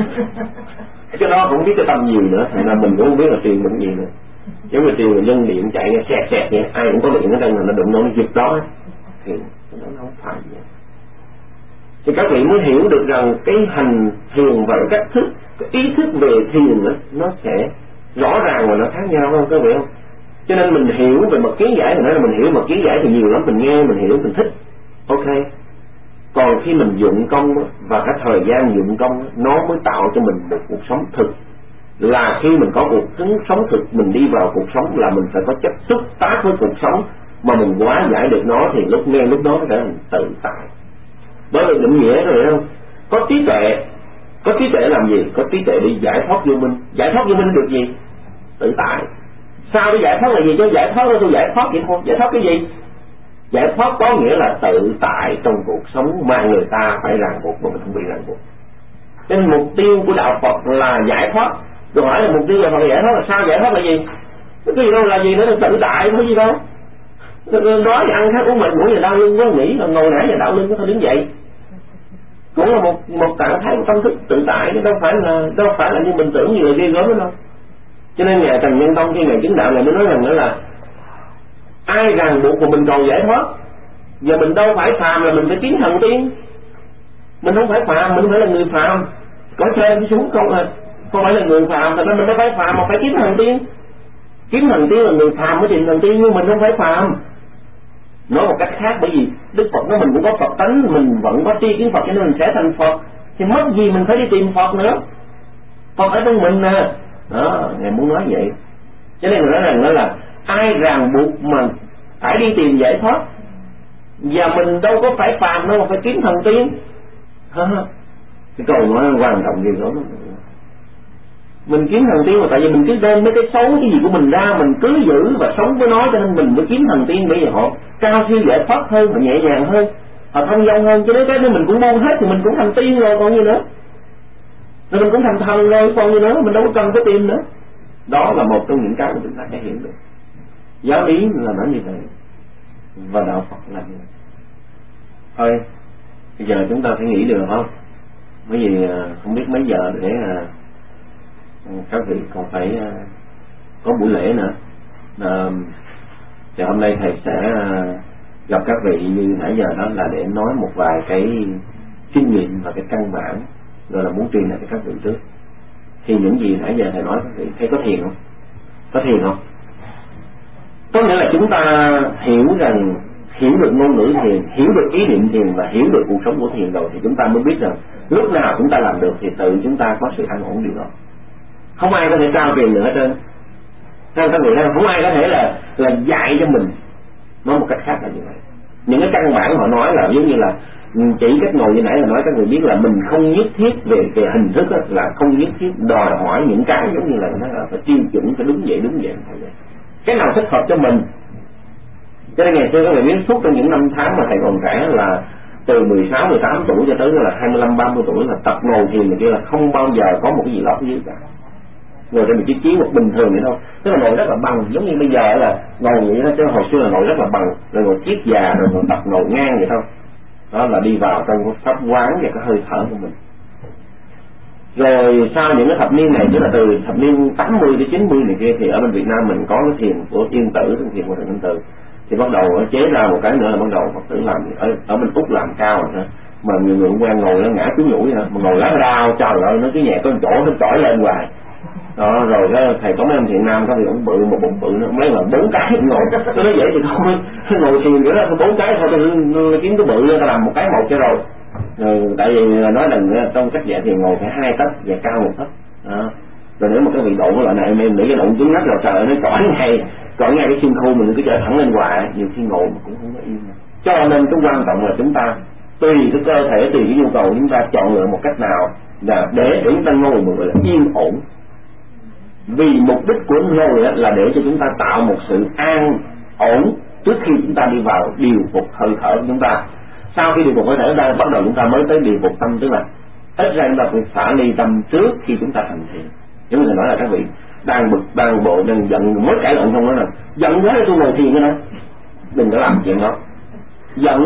Cái đó cũng biết cái tâm gì nữa, thành ra mình cũng không biết là truyền bằng gì nữa. Giống như truyền là dân điện chạy nghe xẹt xẹt vậy, ai cũng có điện ở đây là nó đụng nó giật đó, thì nó không phải vậy. Thì các vị mới hiểu được rằng cái hành thiền và cái cách thức, cái ý thức về thiền đó, nó sẽ rõ ràng và nó khác nhau không các vị không? Cho nên mình hiểu về mật kiến giải, thì nói là mình hiểu mật kiến giải thì nhiều lắm, mình nghe mình hiểu mình thích, ok. Còn khi mình dụng công và cái thời gian dụng công, nó mới tạo cho mình một cuộc sống thực. Là khi mình có cuộc sống thực, mình đi vào cuộc sống là mình phải có chất xúc tác với cuộc sống, mà mình hóa giải được nó thì lúc nghe lúc đó nó trở thành tự tại. Bởi vì định nghĩa rồi không? Có trí tuệ, có trí tuệ làm gì? Có trí tuệ đi giải thoát vô minh. Giải thoát vô minh được gì? Tự tại. Sao để giải thoát là gì? Chứ giải thoát là tôi giải thoát vậy thôi. Giải thoát cái gì? Giải thoát có nghĩa là tự tại trong cuộc sống mà người ta phải ràng buộc mà mình không bị ràng buộc. Nên mục tiêu của đạo Phật là giải thoát. Tôi hỏi là mục tiêu là Phật giải thoát là sao? Giải thoát là gì? Cái gì đâu là gì nữa, là tự tại có gì đâu. Nói thì ăn khác uống mệt ngủ giờ đau lưng có nghĩ là ngồi nãy giờ đau lưng có thể đứng dậy, cũng là một một trạng thái của tâm thức tự tại, chứ đâu phải là đâu phải là như mình tưởng như là ghê gớm đâu. Cho nên ngài Trần Nhân Tông khi ngài chứng đạo này mới nói rằng nữa là ai ràng buộc mà mình cầu giải thoát, giờ mình đâu phải phàm là mình phải tiến thần tiên, mình không phải phàm, mình không phải là người phàm, có trên xuống không là không phải là người phàm, thành ra mình đâu phải phàm mà phải kiếm thần tiên. Kiếm thần tiên là người phàm mới tìm thần tiên, nhưng mình không phải phàm. Nói một cách khác, bởi vì Đức Phật nói mình cũng có Phật tánh, mình vẫn có tri kiến Phật cho nên mình sẽ thành Phật, thì mất gì mình phải đi tìm Phật nữa, Phật ở trong mình nè. Đó, ngài muốn nói vậy. Cho nên người nói rằng đó là ai ràng buộc mà phải đi tìm giải thoát, và mình đâu có phải phàm đâu mà phải kiếm thần tiên. Cái câu nói quan trọng gì đó, mình kiếm thần tiên mà tại vì mình cứ đem mấy cái xấu cái gì của mình ra, mình cứ giữ và sống với nó, cho nên mình mới kiếm thần tiên. Bây giờ họ cao siêu giải thoát hơn, họ nhẹ nhàng hơn, họ thông dong hơn, cho nên cái đó mình cũng buông hết thì mình cũng thành tiên rồi còn gì nữa, rồi mình cũng thành thần rồi còn gì nữa, mình đâu có cần phải tìm nữa. Đó là một trong những cái mà chúng ta phải hiểu được. Giáo lý là nói như vậy và đạo Phật là như vậy. Thôi bây giờ chúng ta phải nghĩ được không? Bởi vì không biết mấy giờ để các vị còn phải uh, có buổi lễ nữa. Uh, thì hôm nay thầy sẽ uh, gặp các vị như nãy giờ đó là để nói một vài cái kinh nghiệm và cái căn bản, rồi là muốn truyền lại cho các vị trước. Thì những gì nãy giờ thầy nói các vị thấy có thiền không? Có thiền không? Có nghĩa là chúng ta hiểu rằng, hiểu được ngôn ngữ thiền, hiểu được ý niệm thiền và hiểu được cuộc sống của thiền rồi thì chúng ta mới biết rằng lúc nào chúng ta làm được thì tự chúng ta có sự an ổn điều đó. Không ai có thể trao truyền nữa hết trơn. Theo các vị thấy không? Không ai có thể là là dạy cho mình. Nói một cách khác là như vậy. Những cái căn bản họ nói là giống như là chỉ cách ngồi như nãy là nói các người biết là mình không nhất thiết về về hình thức đó, là không nhất thiết đòi hỏi những cái giống như là nó là phải tiêu chuẩn, phải đúng vậy đúng vậy phải vậy. Cái nào thích hợp cho mình. Cho nên ngày xưa các người biết suốt trong những năm tháng mà thầy còn trẻ là từ mười sáu, mười tám tuổi cho tới là hai mươi lăm, ba mươi tuổi là tập ngồi thiền này kia là không bao giờ có một cái gì lót dưới cả. Ngồi trên một chiếc chiếu một bình thường vậy thôi, tức là ngồi rất là bằng, giống như bây giờ là ngồi vậy đó, chứ hồi xưa là ngồi rất là bằng, rồi ngồi chiếc già rồi ngồi tập ngồi ngang vậy thôi. Đó là đi vào trong cái pháp quán và cái hơi thở của mình. Rồi sau những cái thập niên này, tức là từ thập niên tám mươi đến chín mươi này kia, thì ở bên Việt Nam mình có cái thiền của Yên Tử, cái thiền của Thượng Minh Từ, thì bắt đầu chế ra một cái nữa là bắt đầu Phật tử làm ở ở bên Úc làm cao rồi đó. Mà nhiều người quen ngồi nó ngã xuống nhũi vậy, mà ngồi lá đau trời ơi, nó cứ nhẹ có chỗ nó trỏi lên hoài. Đó rồi đó, thầy có mấy anh thiền nam có thì ông bự một bụng bự nó mấy là bốn cái ngồi, tôi nói vậy thì thôi ngồi thiền nữa là bốn cái thôi, tôi kiếm cái bự lên làm một cái một cho rồi. Rồi tại vì nói rằng trong cách dạy thì ngồi phải hai tấc và cao một tấc. Đó. Rồi nếu mà cái vị độ nó loại này em em nghĩ cái độ cứng ngắt rồi trời ơi nó trỏi ngay trỏi ngay cái xương khu mình cứ trở thẳng lên hoài, nhiều khi ngồi mà cũng không có yên. Cho nên cái quan trọng là chúng ta tùy cái cơ thể, tùy cái nhu cầu chúng ta chọn lựa một cách nào là để để chúng ta ngồi một gọi là yên ổn. Vì mục đích của ngồi là để cho chúng ta tạo một sự an ổn trước khi chúng ta đi vào điều phục hơi thở của chúng ta. Sau khi điều phục hơi thở ra bắt đầu chúng ta mới tới điều phục tâm, tức là ít ra chúng ta phải xả ly tâm trước khi chúng ta thành thiền. Giống như nói là các vị đang bực, đang bộ, đang giận, mới cãi lộn không đó là giận quá tôi ngồi thiền nữa, đừng có làm chuyện đó. Giận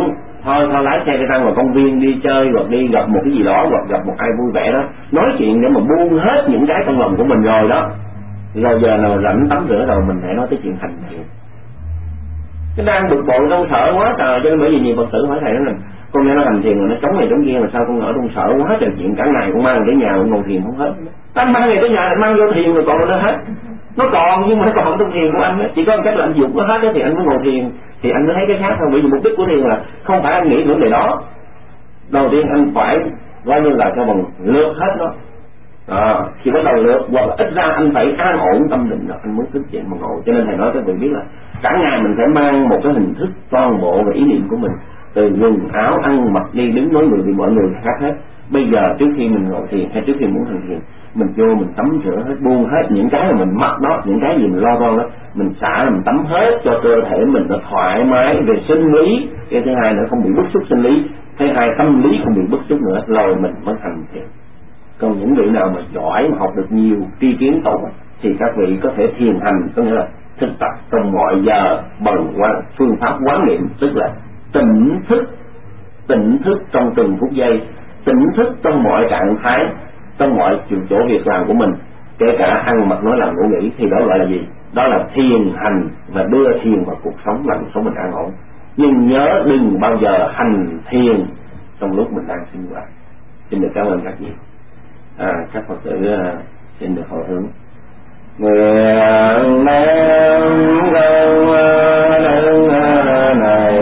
thôi thôi lái xe đi ra ngoài công viên đi chơi, hoặc đi gặp một cái gì đó, hoặc gặp một ai vui vẻ đó, nói chuyện để mà buông hết những cái trong lòng của mình rồi đó, rồi giờ nào rảnh tắm rửa rồi mình hãy nói tới chuyện hành thiền. Cái đang bực bội đâu sợ quá trời, cho nên bởi vì nhiều Phật tử hỏi thầy nói là con nghe nó hành thiền rồi nó chống này chống kia, mà sao con ở trong sợ quá trời chuyện, cả ngày con mang tới nhà con ngồi thiền không hết. Anh mang về tới nhà anh mang vô thiền rồi còn nó hết, nó còn nhưng mà nó còn trong thiền của anh á, chỉ có một cách là anh dụng nó hết đó thì anh mới ngồi thiền, thì anh mới thấy cái khác thôi. Bởi vì mục đích của thiền là không phải anh nghĩ vấn đề đó, đầu tiên anh phải coi như là cho bằng lượt hết nó. À, khi bắt đầu lượt hoặc là ít ra anh phải an ổn tâm định rồi anh mới thức dậy mà ngồi. Cho nên thầy nói các vị biết là cả ngày mình phải mang một cái hình thức toàn bộ về ý niệm của mình, từ quần áo ăn mặc đi đứng nói người thì mọi người khác hết. Bây giờ trước khi mình ngồi thiền hay trước khi muốn hành thiền, mình vô mình tắm rửa hết, buông hết những cái mà mình mặc đó, những cái gì mình lo toan đó, mình xả mình tắm hết cho cơ thể mình nó thoải mái về sinh lý. Cái thứ hai nữa không bị bức xúc sinh lý, thứ hai tâm lý không bị bức xúc nữa, rồi mình mới hành thiền. Còn những vị nào mà giỏi mà học được nhiều tri kiến tốt thì các vị có thể thiền hành, có nghĩa là thực tập trong mọi giờ bằng phương pháp quán niệm, tức là tỉnh thức, tỉnh thức trong từng phút giây, tỉnh thức trong mọi trạng thái, trong mọi chỗ việc làm của mình, kể cả ăn mặc nói làm ngủ nghỉ, thì đó gọi là gì? Đó là thiền hành và đưa thiền vào cuộc sống, làm cuộc sống mình an ổn. Nhưng nhớ đừng bao giờ hành thiền trong lúc mình đang sinh hoạt. Xin được cảm ơn các vị. À, các Phật tử uh, xin được hồi hướng. Nguyện đem công đức này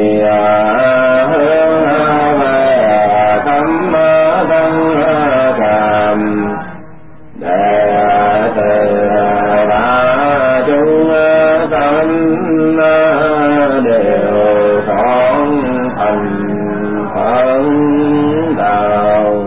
hướng về tâm thân trầm, để từ ba chúng sanh đều thoát thành phấn đạo.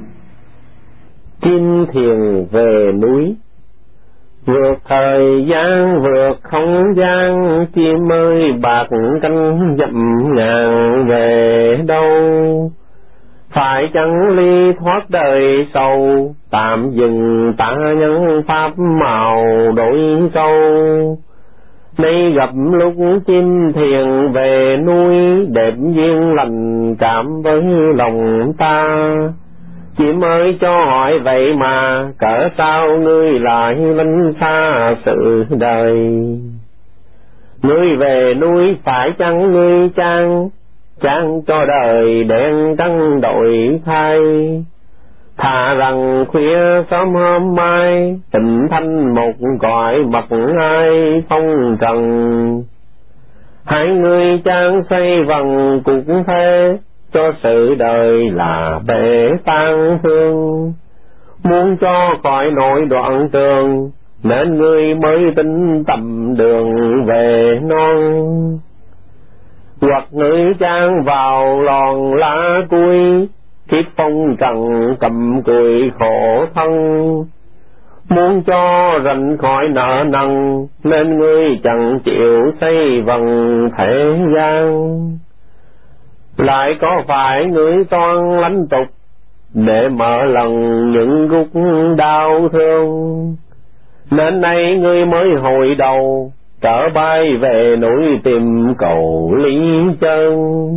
Chim thiền về núi, vượt thời gian vượt không gian, chim ơi bạc cánh dặm ngàn về đâu. Phải chăng ly thoát đời sâu, tạm dừng tả nhân pháp màu đổi câu. Nay gặp lúc chim thiền về núi, đẹp duyên lành cảm với lòng ta. Chim ơi cho hỏi vậy mà, cỡ sao ngươi lại lánh xa sự đời. Ngươi về núi phải chăng ngươi trang, trang cho đời đen trắng đổi thay. Thà rằng khuya sớm hôm mai, tình thanh một gọi bậc ai phong trần. Hai ngươi trang xây vần cuộc thế, cho sự đời là bể tan thương. Muốn cho khỏi nỗi đoạn trường, nên ngươi mới tính tầm đường về non. Hoặc ngươi trang vào lòn lá cuối, kiếp phong trần cầm cùi khổ thân. Muốn cho rảnh khỏi nợ nần, nên ngươi chẳng chịu xây vần thế gian. Lại có phải ngươi toan lánh tục, để mở lần những gút đau thương. Nên nay ngươi mới hồi đầu, trở bay về núi tìm cầu lý chân.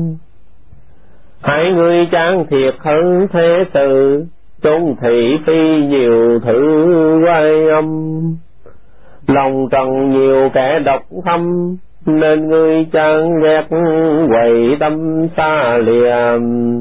Hai ngươi chán thiệt hơn thế sự, chốn thị phi nhiều thử quay âm. Lòng trần nhiều kẻ độc thâm, nên ngươi chán ghét quậy tâm xa lìa.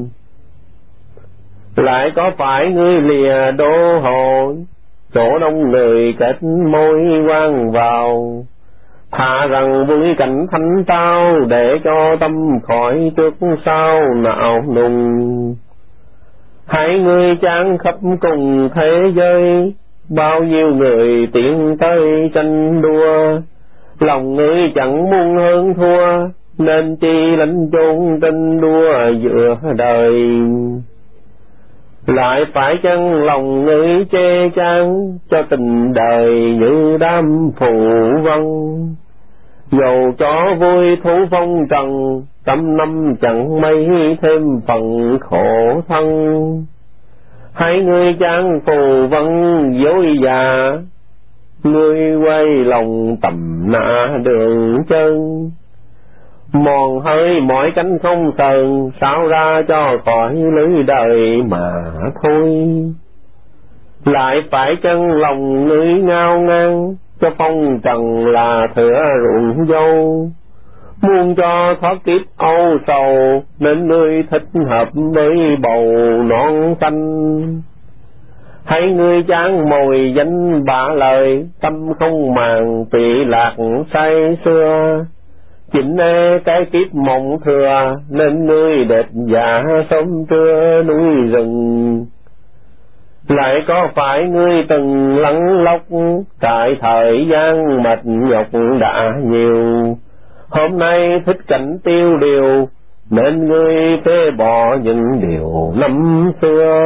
Lại có phải ngươi lìa đô hộ, chỗ đông người kết môi quan vào. Thà rằng vui cảnh thanh tao, để cho tâm khỏi trước sau não nùng. Hai ngươi chán khắp cùng thế giới, bao nhiêu người tiến tới tranh đua. Lòng ngươi chẳng muốn hơn thua, nên chi lãnh chốn tranh đua giữa đời. Lại phải chăng lòng ngươi che chắn, cho tình đời như đám phù vân. Dầu cho vui thú phong trần, trăm năm chẳng mấy thêm phần khổ thân. Hai ngươi chán phù vân dối già, ngươi quay lòng tầm nạ đường chân. mòn hơi mỏi cánh không sờn, sao ra cho khỏi lưới đời mà thôi. Lại phải chân lòng lưới ngao ngang, cho phong trần là thửa ruộng dâu. Muốn cho thoát kiếp âu sầu, nên ngươi thích hợp với bầu non xanh. Hãy ngươi chán mồi danh bạ lời, tâm không màng tùy lạc say xưa. Chỉnh ê cái kiếp mộng thừa, nên ngươi đẹp dạ sớm trưa núi rừng. Lại có phải ngươi từng lắng lóc, tại thời gian mệt nhọc đã nhiều. Hôm nay thích cảnh tiêu điều, nên ngươi phê bỏ những điều năm xưa.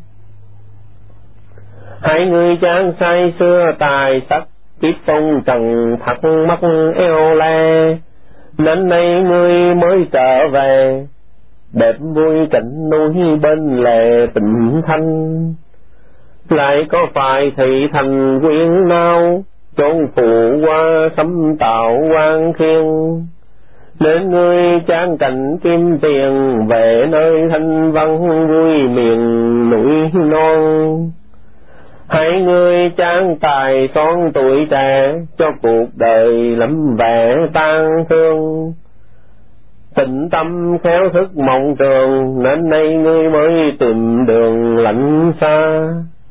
Hãy ngươi chán say xưa tài sắc, kiếp phong trần thắc mắc eo le. Nên nay ngươi mới trở về, đẹp vui cảnh núi bên lề tình thanh. Lại có phải thị thành quyến nao, chốn phụ qua sấm tạo quan khiên. Nên ngươi chán cảnh kim tiền, về nơi thanh văn vui miền núi non. Hãy ngươi chán tài son tuổi trẻ, cho cuộc đời lắm vẻ tan thương. Tịnh tâm khéo thức mộng trường, nên nay ngươi mới tìm đường lạnh xa.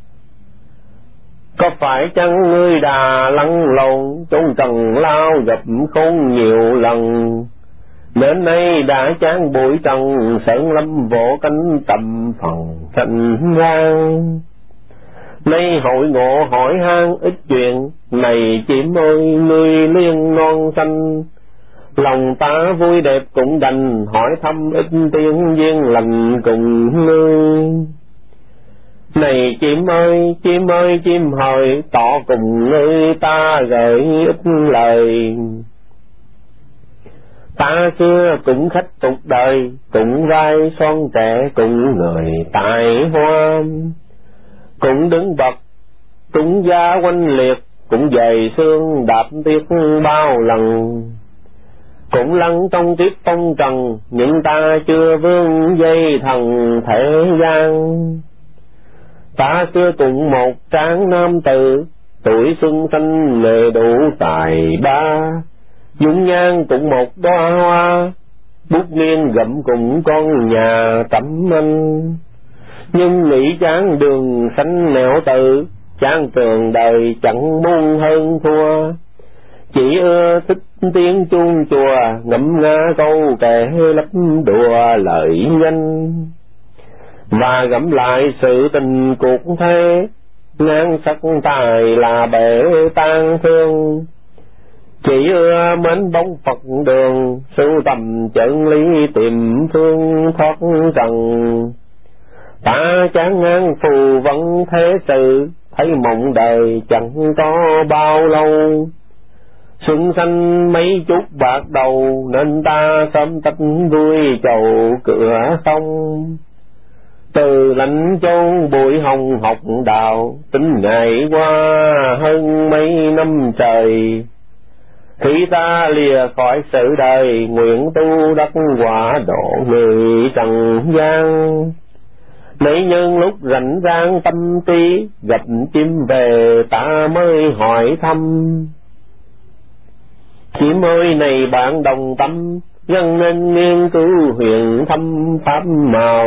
Có phải chăng ngươi đà lăn lộn, chốn trần lao gặp khốn nhiều lần. Nên nay đã chán bụi trần, sợn lâm vỗ cánh tầm phần thành ngang. Nay hội ngộ hỏi han ít chuyện, này chim ơi ngươi liên non xanh. Lòng ta vui đẹp cũng đành, hỏi thăm ít tiếng duyên lành cùng ngươi. Này chim ơi, chim ơi chim hời, tỏ cùng ngươi ta gửi ít lời. Ta xưa cũng khách tục đời, cũng vai son trẻ, cũng người tài hoa. Cũng đứng bậc, cũng giá quanh liệt, cũng dày xương đạp tiếc bao lần. Cũng lăn trong kiếp phong trần, nhưng ta chưa vương dây thần thế gian. Ta xưa cũng một tráng nam tử, tuổi xuân xanh lệ đủ tài ba. Dung nhan cũng một đóa hoa, bút nghiêng gặm cùng con nhà tẩm anh. Nhưng nghĩ chán đường xanh nẻo tự, chán trường đời chẳng muốn hơn thua. Chỉ ưa thích tiếng chuông chùa, ngẫm nga câu kể lấp đùa lợi danh. Và gẫm lại sự tình cuộc thế, ngang sắc tài là bể tan thương. Chỉ ưa mến bóng Phật đường, sưu tầm chân lý tìm phương thoát trần. Ta chán ngang phù vấn thế sự, thấy mộng đời chẳng có bao lâu. Xuân xanh mấy chút bạc đầu, nên ta sớm tách vui chầu cửa sông. Từ lãnh châu bụi hồng học đạo, tính ngày qua hơn mấy năm trời. Khi ta lìa khỏi sự đời, nguyện tu đắc quả độ người trần gian. Nãy nhân lúc rảnh rang tâm trí, gặp chim về ta mới hỏi thăm. Chim ơi này bạn đồng tâm, nhân nên nghiên cứu huyền thâm pháp màu.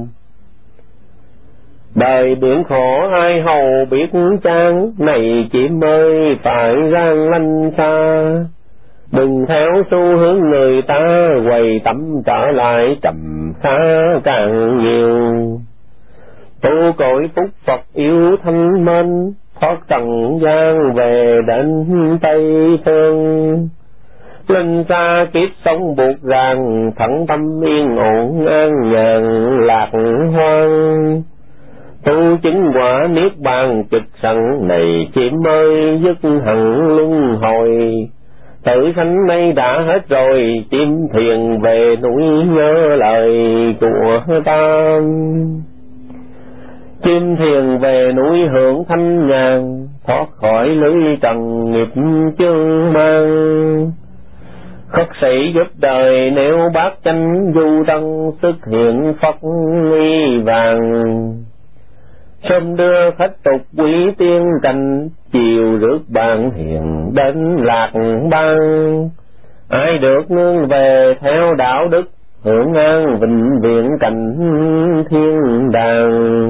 Đời biển khổ ai hầu biết chán, này chim ơi phải rang lanh xa. Đừng theo xu hướng người ta, quầy tâm trở lại trầm khá càng nhiều. Tu cội phúc Phật yêu thanh minh, thoát trần gian về đến Tây Phương. Linh xa kiếp sống buộc ràng, thẳng tâm yên ổn an nhàn lạc hoang. Tu chứng quả niết bàn trực sẵn, này chim ơi dứt hẳn luân hồi. Tự sanh nay đã hết rồi, chim thiền về núi nhớ lời của ta. Chim thiền về núi hưởng thanh nhàn, thoát khỏi lưới trần nghiệp chướng mang. Khất sĩ giúp đời nếu bát chánh du tân xuất hiện Phật nguy vàng. Sớm đưa khách tục quý tiên cảnh, chiều rước bạn hiền đến lạc bang. Ai được nương về theo đạo đức, hưởng an vĩnh viễn cảnh thiên đàng.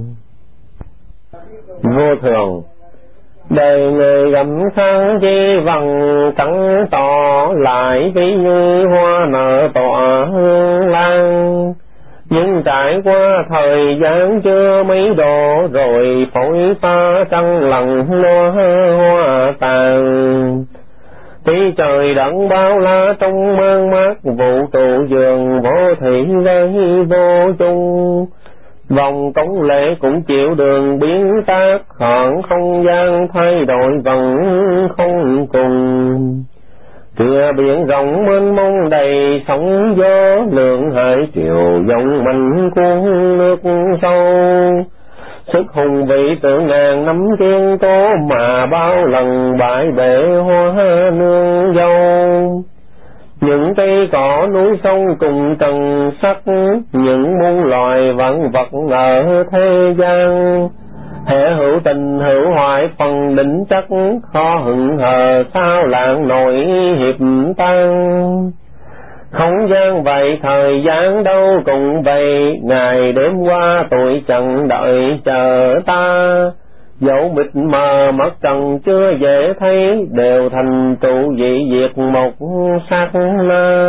Vô thường đời người gặm khăn chi vầng trắng tỏ lại ví như hoa nở tỏa hương lan. Nhưng trải qua thời gian chưa mấy độ, rồi phổi pha trăng lặng loa hoa tàn. Tuy trời đất bao la trong mang mát, vũ trụ dường vô thị gây vô chung. Vòng cống lệ cũng chịu đường biến tác, khoảng không gian thay đổi vẫn không cùng. Cửa biển rộng mênh mông đầy sóng gió, lượng hải triều dòng mạnh cuốn nước sâu. Sức hùng vĩ tượng ngàn năm kiên cố, mà bao lần bãi bể hoa nương dâu. Những cây cỏ núi sông cùng trần sắc, những muôn loài vạn vật ở thế gian. Hệ hữu tình hữu hoại phần đỉnh chắc, khó hững hờ sao lạng nổi hiệp tan. Không gian vậy thời gian đâu cùng vậy, ngày đêm qua tuổi chẳng đợi chờ ta. Dẫu mịt mờ mất trần chưa dễ thấy, đều thành trụ dị diệt một sát na.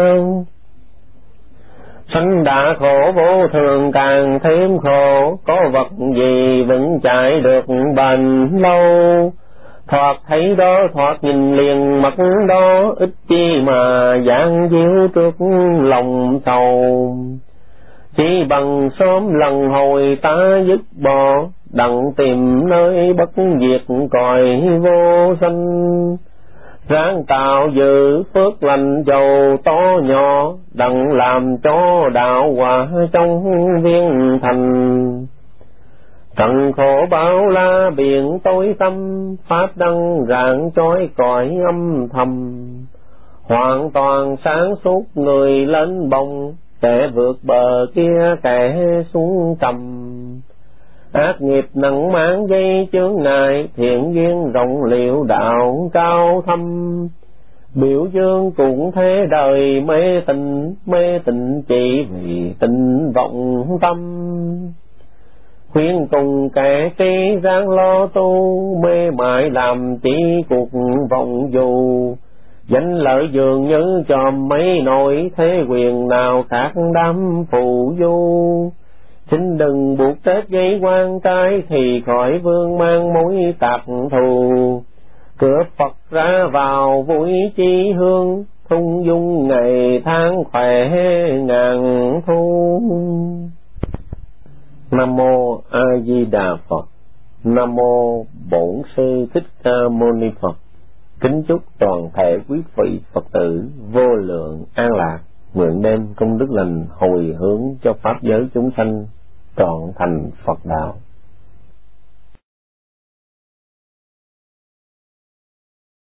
Sanh đã khổ vô thường càng thêm khổ, có vật gì vẫn chạy được bền lâu. Thoạt thấy đó thoạt nhìn liền mặt đó, ít chi mà gian díu trước lòng sầu. Chỉ bằng sớm lần hồi ta dứt bỏ, đặng tìm nơi bất diệt cõi vô sanh. Ráng tạo dự phước lành giàu to nhỏ, đặng làm cho đạo quả trong viên thành. Trần khổ bao la biển tối tăm, pháp đăng rạng chói cõi âm thầm. Hoàn toàn sáng suốt người lên bồng, kẻ vượt bờ kia kẻ xuống trầm. Ác nghiệp nặng máng dây chướng ngại, thiện duyên rộng liệu đạo cao thâm. Biểu dương cũng thế đời mê tình, mê tình chỉ vì tình vọng tâm. Khuyên cùng kẻ trí ráng lo tu, mê mải làm chỉ cuộc vọng dù. Danh lợi dường như chòm mấy nỗi, thế quyền nào khác đám phù du. Xin đừng buộc tết giấy quan trái, thì khỏi vương mang mối tạp thù. Cửa Phật ra vào vui chi hương, thung dung ngày tháng khỏe ngàn thu. Nam mô A Di Đà Phật. Nam mô Bổn Sư Thích Ca Mâu Ni Phật. Kính chúc toàn thể quý vị Phật tử vô lượng an lạc, nguyện đem công đức lành hồi hướng cho pháp giới chúng sanh trọn thành Phật đạo.